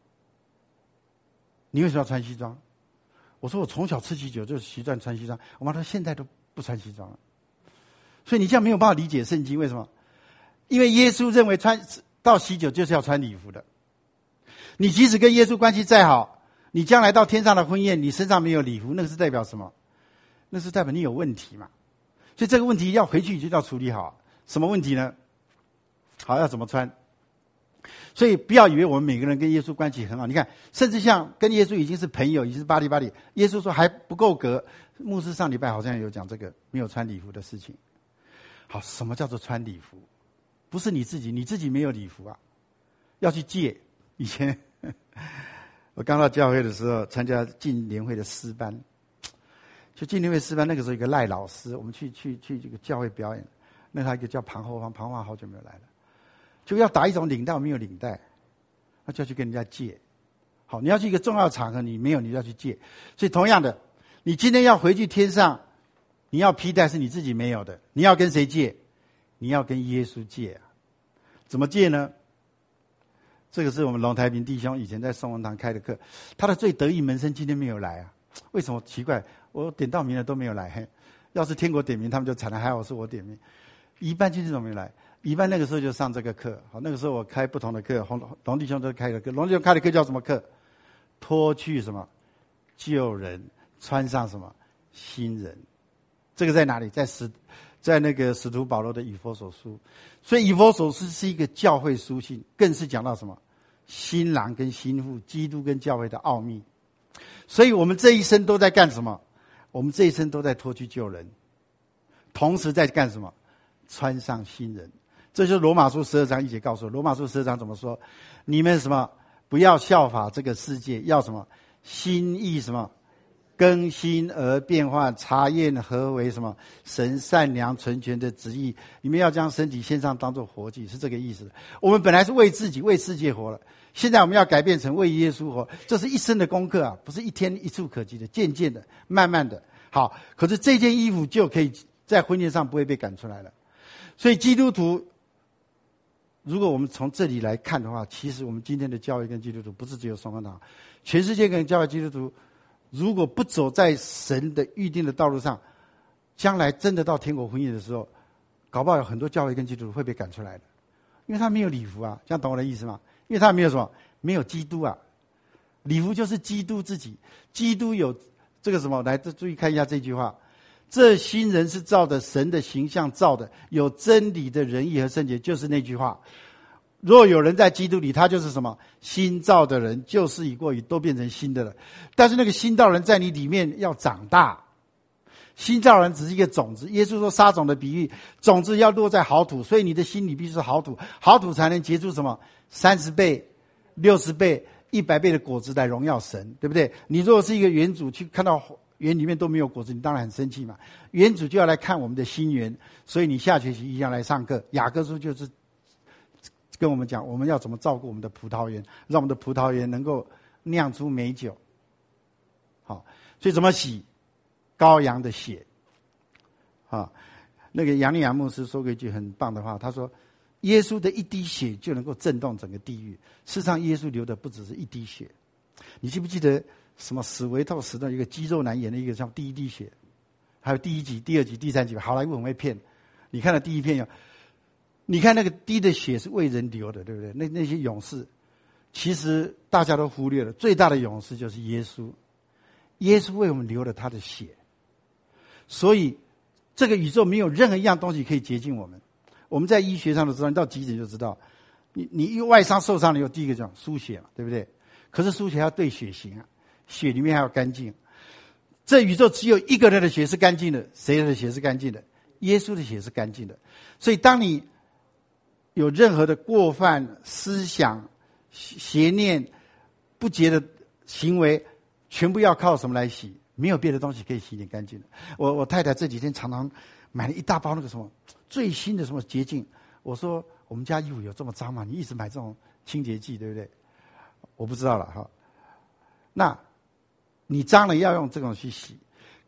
你为什么要穿西装？我说我从小吃喜酒就是习惯穿西装。我妈说现在都不穿西装了。所以你这样没有办法理解圣经，为什么？因为耶稣认为穿到喜酒就是要穿礼服的。你即使跟耶稣关系再好，你将来到天上的婚宴，你身上没有礼服，那个是代表什么？那是代表你有问题嘛。所以这个问题要回去就要处理好。什么问题呢？好，要怎么穿？所以不要以为我们每个人跟耶稣关系很好。你看，甚至像跟耶稣已经是朋友，已经是巴黎巴黎。耶稣说还不够格。牧师上礼拜好像有讲这个没有穿礼服的事情。好，什么叫做穿礼服？不是你自己，你自己没有礼服啊，要去借。以前我刚到教会的时候，参加进联会的诗班，就进联会诗班那个时候有一个赖老师，我们去去去这个教会表演，那他一个叫庞后方，庞后方好久没有来了。就要打一种领带，我没有领带，那就要去跟人家借。好，你要去一个重要的场合，你没有，你就要去借。所以同样的，你今天要回去天上，你要披戴是你自己没有的，你要跟谁借？你要跟耶稣借啊。怎么借呢？这个是我们龙台平弟兄以前在宋文堂开的课，他的最得意门生今天没有来啊。为什么？奇怪，我点到名了都没有来。嘿，要是天国点名，他们就惨了，还好是我点名。一般今天都没有来。一般那个时候就上这个课，好，那个时候我开不同的课，龙龙弟兄都开的课，龙弟兄开的课叫什么课？脱去什么？旧人，穿上什么？新人。这个在哪里？在使，在那个使徒保罗的以弗所书。所以以弗所书是一个教会书信，更是讲到什么？新郎跟新妇，基督跟教会的奥秘。所以我们这一生都在干什么？我们这一生都在脱去旧人，同时在干什么？穿上新人。这就是罗马书十二章一节告诉我，罗马书十二章怎么说？你们什么？不要效法这个世界，要什么？心意什么？更新而变化，查验何为什么？神善良纯全的旨意。你们要将身体献上，当作活祭，是这个意思。我们本来是为自己、为世界活了，现在我们要改变成为耶稣活，这是一生的功课啊，不是一天一触可及的，渐渐的、慢慢的。好，可是这件衣服就可以在婚宴上不会被赶出来了。所以基督徒，如果我们从这里来看的话，其实我们今天的教会跟基督徒不是只有双光堂，全世界跟教会基督徒，如果不走在神的预定的道路上，将来真的到天国婚宴的时候，搞不好有很多教会跟基督徒会被赶出来的，因为他没有礼服啊，这样懂我的意思吗？因为他没有什么，没有基督啊，礼服就是基督自己，基督有这个什么，来注意看一下这句话。这新人是照着神的形象造的，有真理的仁义和圣洁，就是那句话。若有人在基督里，他就是什么？新造的人，旧事已过，已都变成新的了。但是那个新造人在你里面要长大。新造人只是一个种子，耶稣说撒种的比喻，种子要落在好土，所以你的心里必须是好土，好土才能结出什么？三十倍、六十倍、一百倍的果子来荣耀神，对不对？你如果是一个园主，去看到园里面都没有果子，你当然很生气嘛。园主就要来看我们的新园，所以你下学期一样来上课。雅各书就是跟我们讲，我们要怎么照顾我们的葡萄园，让我们的葡萄园能够酿出美酒。好，所以怎么洗？羔羊的血。啊，那个杨丽雅牧师说过一句很棒的话，他说：“耶稣的一滴血就能够震动整个地狱。”事实上，耶稣流的不只是一滴血。你记不记得？什么史维透时段一个肌肉男演的一个叫第一滴血，还有第一集、第二集、第三集，好莱坞很会骗。你看了第一片，你看那个滴的血是为人流的，对不对？那那些勇士，其实大家都忽略了，最大的勇士就是耶稣。耶稣为我们流了他的血，所以这个宇宙没有任何一样东西可以洁净我们。我们在医学上都知道，你到急诊就知道，你你一外伤受伤了以后，第一个讲输血嘛，对不对？可是输血要对血型啊。血里面还要干净，这宇宙只有一个人的血是干净的，谁的血是干净的？耶稣的血是干净的。所以当你有任何的过犯、思想、邪念、不洁的行为，全部要靠什么来洗？没有别的东西可以洗你干净的。我我太太这几天常常买了一大包那个什么最新的什么洁净，我说我们家衣服有这么脏吗？你一直买这种清洁剂，对不对？我不知道了哈。那你脏了要用这种去洗，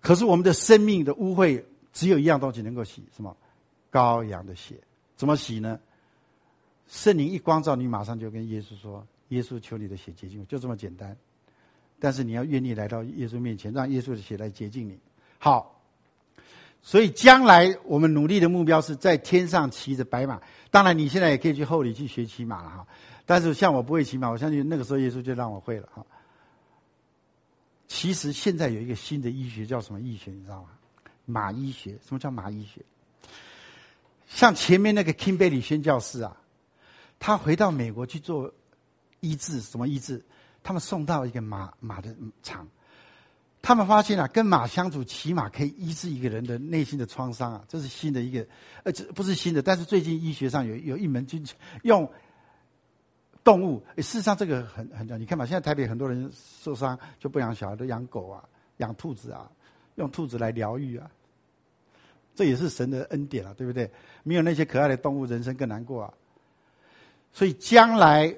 可是我们的生命的污秽只有一样东西能够洗，什么？羔羊的血。怎么洗呢？圣灵一光照你，马上就跟耶稣说：耶稣，求你的血洁净我，就这么简单。但是你要愿意来到耶稣面前，让耶稣的血来洁净你。好，所以将来我们努力的目标是在天上骑着白马。当然你现在也可以去后里去学骑马了哈，但是像我不会骑马，我相信那个时候耶稣就让我会了哈。其实现在有一个新的医学叫什么医学你知道吗？马医学。什么叫马医学？像前面那个 Kim Bailey 宣教士啊，他回到美国去做医治。什么医治？他们送到一个马马的场，他们发现啊，跟马相处，骑马可以医治一个人的内心的创伤啊，这是新的一个，呃，这不是新的，但是最近医学上有有一门就用动物。事实上这个很很，你看嘛，现在台北很多人受伤就不养小孩，都养狗啊，养兔子啊，用兔子来疗愈啊，这也是神的恩典啊，对不对？没有那些可爱的动物，人生更难过啊。所以将来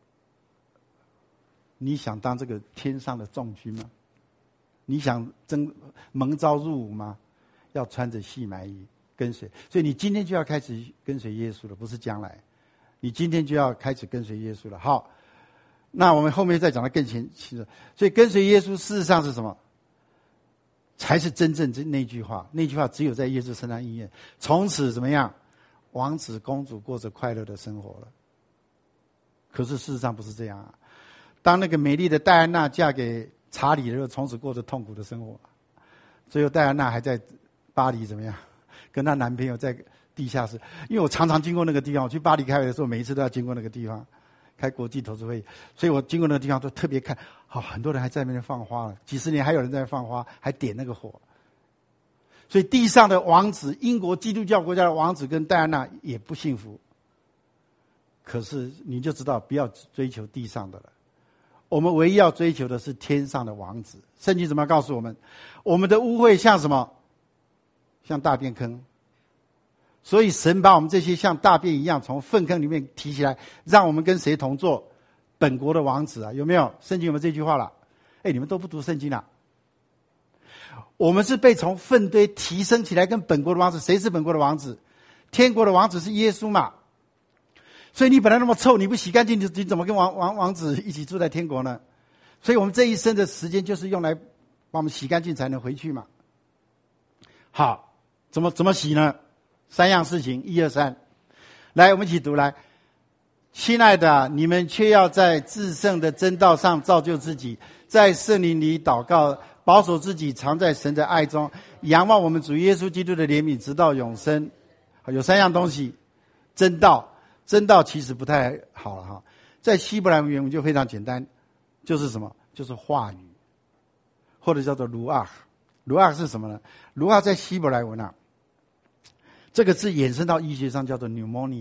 你想当这个天上的众军吗？你想征蒙召入伍吗？要穿着细麻衣跟随。所以你今天就要开始跟随耶稣了，不是将来。你今天就要开始跟随耶稣了。好，那我们后面再讲得更清楚。所以跟随耶稣事实上是什么？才是真正那句话。那句话只有在耶稣身上应验。从此怎么样？王子公主过着快乐的生活了。可是事实上不是这样啊。当那个美丽的戴安娜嫁给查理的时候，从此过着痛苦的生活。最后戴安娜还在巴黎怎么样？跟她男朋友在地下室。因为我常常经过那个地方，我去巴黎开会的时候，每一次都要经过那个地方，开国际投资会议，所以我经过那个地方都特别看。好、哦，很多人还在那边放花了，几十年还有人在放花，还点那个火。所以地上的王子，英国基督教国家的王子跟戴安娜也不幸福。可是你就知道，不要追求地上的了。我们唯一要追求的是天上的王子。圣经怎么告诉我们？我们的污秽像什么？像大便坑。所以神把我们这些像大便一样从粪坑里面提起来，让我们跟谁同做？本国的王子啊，有没有？圣经有没有这句话了？哎，你们都不读圣经了。我们是被从粪堆提升起来，跟本国的王子。谁是本国的王子？天国的王子是耶稣嘛。所以你本来那么臭，你不洗干净，你怎么跟王王王子一起住在天国呢？所以我们这一生的时间就是用来把我们洗干净，才能回去嘛。好，怎么怎么洗呢？三样事情，一二三，来，我们一起读来。亲爱的，你们却要在至圣的真道上造就自己，在圣灵里祷告，保守自己藏在神的爱中，仰望我们主耶稣基督的怜悯，直到永生。有三样东西，真道。真道其实不太好了哈，在希伯来文原文就非常简单，就是什么？就是话语，或者叫做鲁阿。鲁阿是什么呢？鲁阿在希伯来文啊，这个字衍生到医学上叫做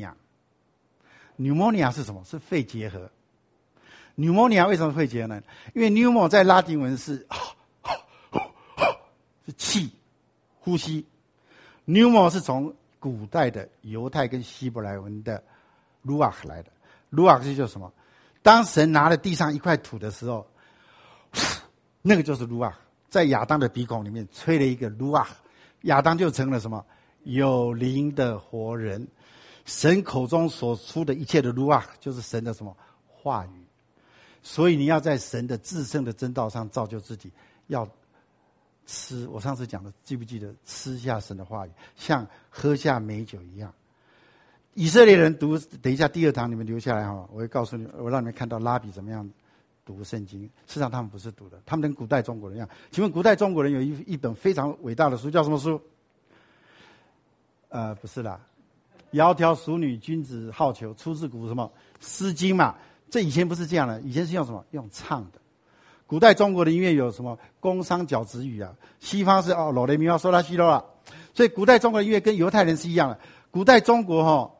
pneumonia。pneumonia 是什么？是肺结核。pneumonia 为什么肺结核呢？因为 pneumo 在拉丁文是是气，呼吸。pneumo 是从古代的犹太跟希伯来文的鲁阿来的。鲁阿是就是什么？当神拿了地上一块土的时候，那个就是鲁阿，在亚当的鼻孔里面吹了一个鲁阿，亚当就成了什么？有灵的活人。神口中所出的一切的鲁阿，就是神的什么话语。所以你要在神的至圣的真道上造就自己，要吃。我上次讲的，记不记得？吃下神的话语，像喝下美酒一样。以色列人读，等一下第二堂你们留下来哈，我会告诉你，我让你们看到拉比怎么样读圣经。事实上他们不是读的，他们跟古代中国人一样。请问古代中国人有一一本非常伟大的书，叫什么书？呃，不是啦，窈窕淑女，君子好逑，出自古什么《诗经》嘛。这以前不是这样的，以前是用什么？用唱的。古代中国的音乐有什么宫商角徵羽啊？西方是哦，哆来咪发嗦拉西哆啦。所以古代中国的音乐跟犹太人是一样的。古代中国哈、哦。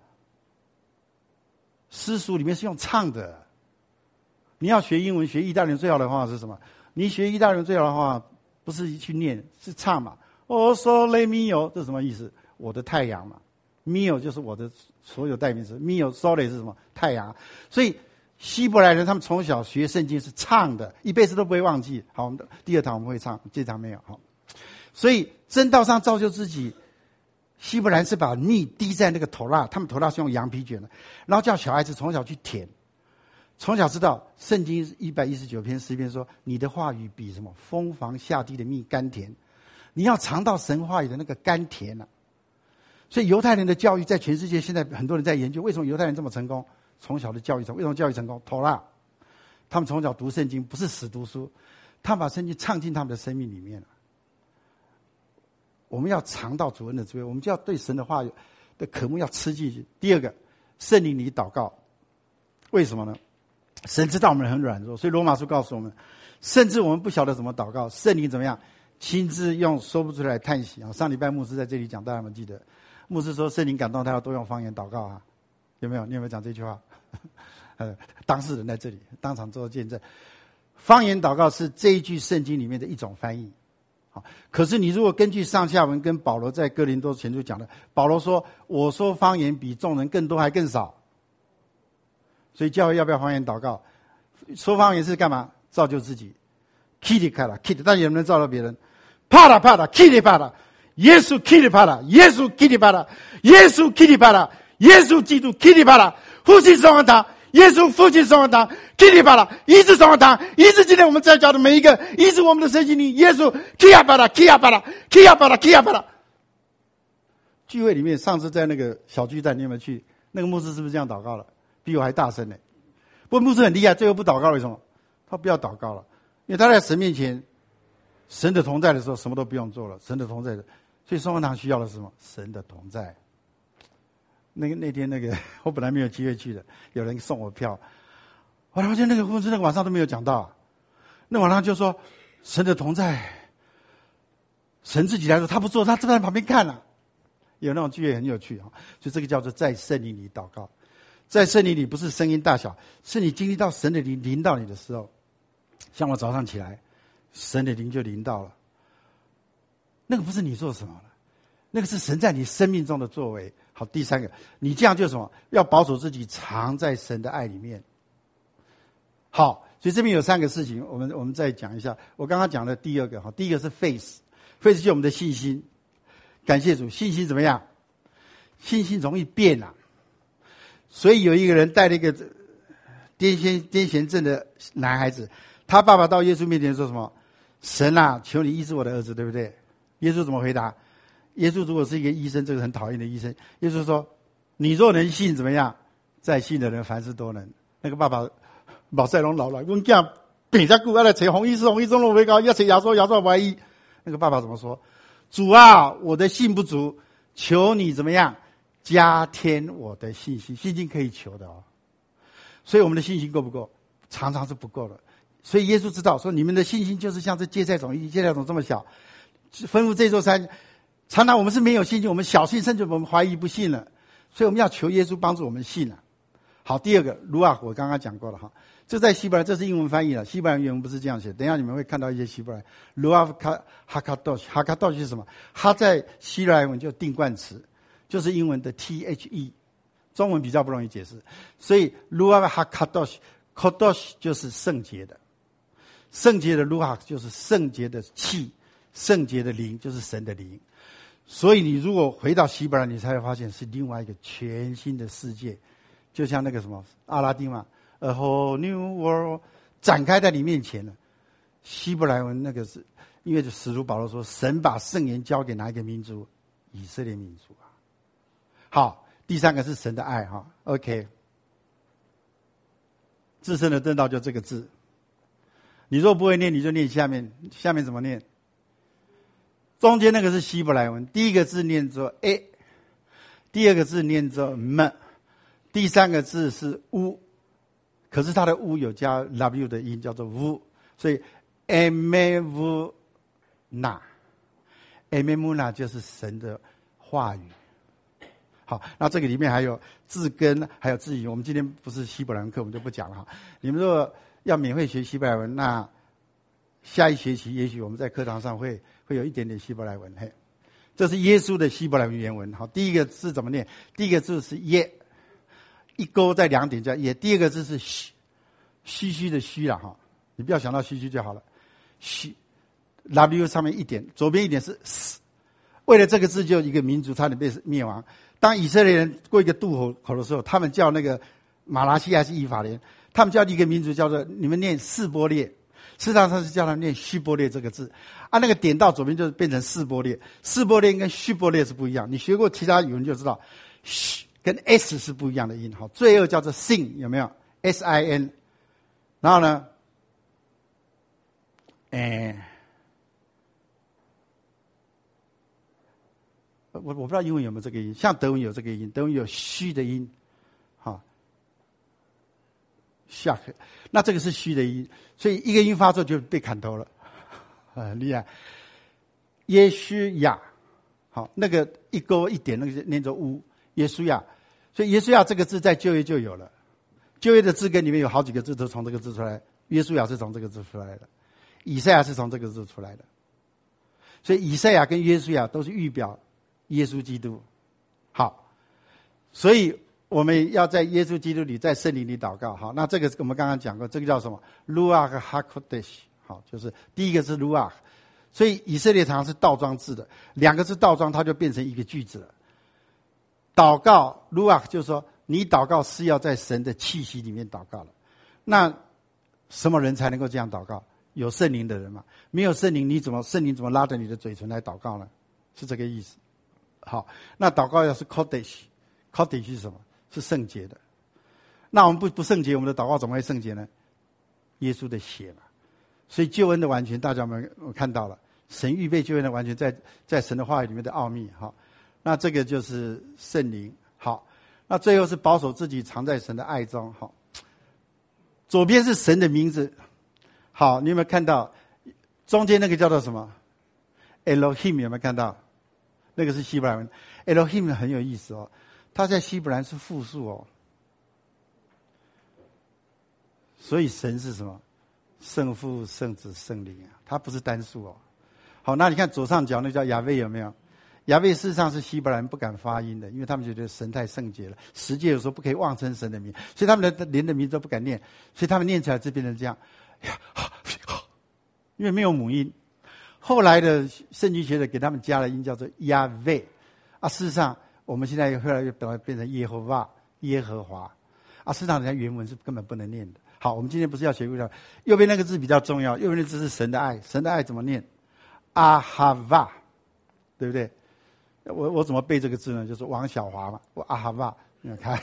诗书里面是用唱的。你要学英文、学意大利文最好的方法是什么？你学意大利文最好的方法不是去念，是唱嘛。哦，so le mio， 这是什么意思？我的太阳嘛。mio 就是我的所有代名词 ，mio sole 是什么？太阳。所以希伯来人他们从小学圣经是唱的，一辈子都不会忘记。好，我们第二堂我们会唱，这堂没有。好， 所以真道上造就自己，希伯来是把蜜滴在那个头蜡，他们头蜡是用羊皮卷的，然后叫小孩子从小去舔，从小知道圣经一百一十九篇诗篇说，你的话语比什么蜂房下地的蜜甘甜，你要尝到神话语的那个甘甜啊。所以犹太人的教育在全世界现在很多人在研究，为什么犹太人这么成功？从小的教育成为什么教育成功？头蜡，他们从小读圣经，不是死读书，他们把圣经唱进他们的生命里面了。我们要尝到主恩的滋味，我们就要对神的话语的渴慕要吃进去。第二个，圣灵里祷告，为什么呢？神知道我们很软弱，所以罗马书告诉我们，甚至我们不晓得怎么祷告，圣灵怎么样亲自用说不出来叹息啊！上礼拜牧师在这里讲，大家有没有记得？牧师说圣灵感动他要多用方言祷告啊，有没有？你有没有讲这句话？呃，当事人在这里当场做见证。方言祷告是这一句圣经里面的一种翻译。好，可是你如果根据上下文跟保罗在哥林多前书讲的，保罗说我说方言比众人更多还更少。所以教会要不要方言祷告？说方言是干嘛？造就自己。Kitty 开了 ，Kitty， 但有没有造就别人？怕了怕了 ，Kitty 怕了。耶稣 Kitty 巴拉，耶稣 Kitty 巴拉，耶稣 Kitty 巴拉，耶稣基督 Kitty 巴拉，父亲圣王堂，耶稣父亲圣王堂 Kitty 巴拉，医治圣王堂，医治今天我们在教的每一个，医治我们的身心灵，耶稣 Kitty 巴拉 Kitty 巴拉 Kitty 巴拉 Kitty 巴拉。聚会里面，上次在那个小巨蛋，你有没有去？那个牧师是不是这样祷告了？比我还大声呢。不过牧师很厉害，最后不祷告，为什么？他不要祷告了，因为他在神面前，神的同在的时候，什么都不用做了，神的同在的。所以圣王堂需要的是什么？神的同在。那个那天那个我本来没有机会去的，有人送我票，我发现那个牧师那个晚上都没有讲到、啊，那晚上就说神的同在，神自己来说他不做，他站在旁边看啊。有那种聚会很有趣啊，所以这个叫做在圣灵里祷告。在圣灵里不是声音大小，是你经历到神的灵临到你的时候，像我早上起来，神的灵就临到了。那个不是你做什么了，那个是神在你生命中的作为。好，第三个，你这样就什么？要保守自己藏在神的爱里面。好，所以这边有三个事情，我们我们再讲一下。我刚刚讲的第二个，哈，第一个是 faith，faith 就是我们的信心。感谢主，信心怎么样？信心容易变啊。所以有一个人带了一个癫痫癫痫症的男孩子，他爸爸到耶稣面前说什么？神啊，求你医治我的儿子，对不对？耶稣怎么回答？耶稣如果是一个医生，这个很讨厌的医生，耶稣说：“你若能信，怎么样？在信的人凡事都能。”那个爸爸毛赛龙老了，问讲病在骨，要来找洪医师，洪医生落为高，要找亚说亚说怀疑。那个爸爸怎么说？主啊，我的信不足，求你怎么样加添我的信心？信心可以求的哦。所以我们的信心够不够？常常是不够的。所以耶稣知道说，你们的信心就是像这芥菜种一芥菜种这么小。吩咐这座山，常常我们是没有信心，我们小信，甚至我们怀疑不信了，所以我们要求耶稣帮助我们信了。好，第二个鲁啊，我刚刚讲过了哈，这在希伯来，这是英文翻译了，希伯来原文不是这样写。等一下你们会看到一些希伯来鲁啊卡哈卡多西，哈卡多西是什么？它在希伯来文就定冠词，就是英文的 T H E， 中文比较不容易解释，所以鲁啊哈卡多西，卡多西就是圣洁的，圣洁的鲁啊就是圣洁的气。圣洁的灵就是神的灵，所以你如果回到希伯来，你才会发现是另外一个全新的世界，就像那个什么阿拉丁嘛 ，A whole new world 展开在你面前了。希伯来文那个是，因为使徒保罗说，神把圣言交给哪一个民族？以色列民族啊。好，第三个是神的爱哈 ，OK。自身的正道就这个字，你若不会念，你就念下面，下面怎么念？中间那个是希伯来文，第一个字念作 a， 第二个字念作 m， 第三个字是 u， 可是它的 u 有加 w 的音，叫做 u， 所以 emevuna， emevuna 就是神的话语。好，那这个里面还有字根，还有字语。我们今天不是希伯来文课，我们就不讲了哈。你们如果要免费学希伯来文，那下一学期也许我们在课堂上会会有一点点希伯来文。嘿，这是耶稣的希伯来文原文。好，第一个字怎么念？第一个字是耶，一勾在两点叫耶。第二个字是虚，虚虚的虚了哈，你不要想到虚虚就好了。虚， W 上面一点，左边一点是死。为了这个字，就一个民族差点被灭亡。当以色列人过一个渡口口的时候，他们叫那个马拉西亚是以法莲，他们叫一个民族叫做你们念示波列，事实上他是叫他们念虚波列这个字。啊，那个点到左边就变成示波列，示波列跟虚波列是不一样。你学过其他语文就知道，虚跟 S 是不一样的音。好，最后叫做 sin， 有没有 ？S I N。然后呢，哎。我我不知道英文有没有这个音，像德文有这个音，德文有虚的音，哈 ，shark， 那这个是虚的音，所以一个音发错就被砍头了，很厉害。耶稣亚，好，那个一勾一点，那个念作乌，耶稣亚，所以耶稣亚这个字在旧约就有了，旧约的字根里面有好几个字都从这个字出来，耶稣亚是从这个字出来的，以赛亚是从这个字出来的，所以以赛亚跟耶稣亚都是预表耶稣基督。好，所以我们要在耶稣基督里，在圣灵里祷告。好，那这个我们刚刚讲过，这个叫什么 Ruach HaKodesh。 好，就是第一个是 Ruach， 所以以色列常常是倒装字的，两个字倒装它就变成一个句子了。祷告 Ruach 就是说你祷告是要在神的气息里面祷告了。那什么人才能够这样祷告？有圣灵的人嘛。没有圣灵，你怎么圣灵怎么拉着你的嘴唇来祷告呢？是这个意思。好，那祷告要是 Kodesh，Kodesh 是什么？是圣洁的。那我们不不圣洁，我们的祷告怎么会圣洁呢？耶稣的血嘛。所以救恩的完全，大家我们看到了，神预备救恩的完全在在神的话语里面的奥秘。好，那这个就是圣灵。好，那最后是保守自己藏在神的爱中。好，左边是神的名字。好，你有没有看到中间那个叫做什么 Elohim？ 有没有看到？那个是希伯来文 ，Elohim 很有意思哦，它在希伯来是复数哦，所以神是什么？圣父、圣子、圣灵啊，它不是单数哦。好，那你看左上角那叫亚卫有没有？亚卫事实上是希伯来人不敢发音的，因为他们觉得神太圣洁了，十诫有时候不可以妄称神的名，所以他们的连的名字都不敢念，所以他们念起来就变成这样，因为没有母音。后来的圣经学者给他们加了音，叫做亚卫啊。事实上，我们现在越来越变成耶和华、耶和华啊。事实上，人家原文是根本不能念的。好，我们今天不是要学不了，右边那个字比较重要，右边那个字是神的爱，神的爱怎么念？阿哈瓦，对不对？我我怎么背这个字呢？就是王小华嘛，我阿哈瓦，你看，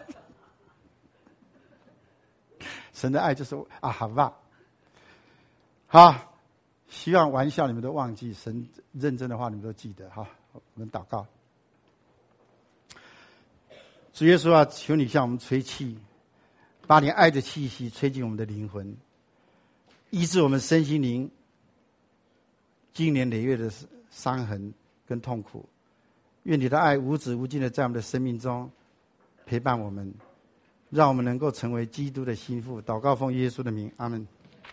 神的爱就是阿哈瓦。好。希望玩笑你们都忘记，神认真的话你们都记得哈。我们祷告，主耶稣啊，求你向我们吹气，把你爱的气息吹进我们的灵魂，医治我们身心灵经年累月的伤痕跟痛苦。愿你的爱无止无尽的在我们的生命中陪伴我们，让我们能够成为基督的心腹。祷告奉耶稣的名，阿们。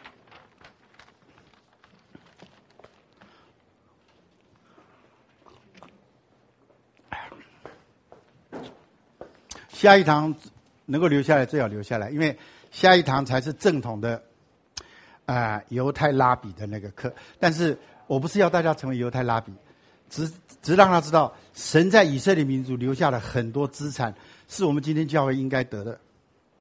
下一堂能够留下来最好留下来，因为下一堂才是正统的啊、呃、犹太拉比的那个课。但是我不是要大家成为犹太拉比，只只让他知道神在以色列民族留下了很多资产，是我们今天教会应该得的。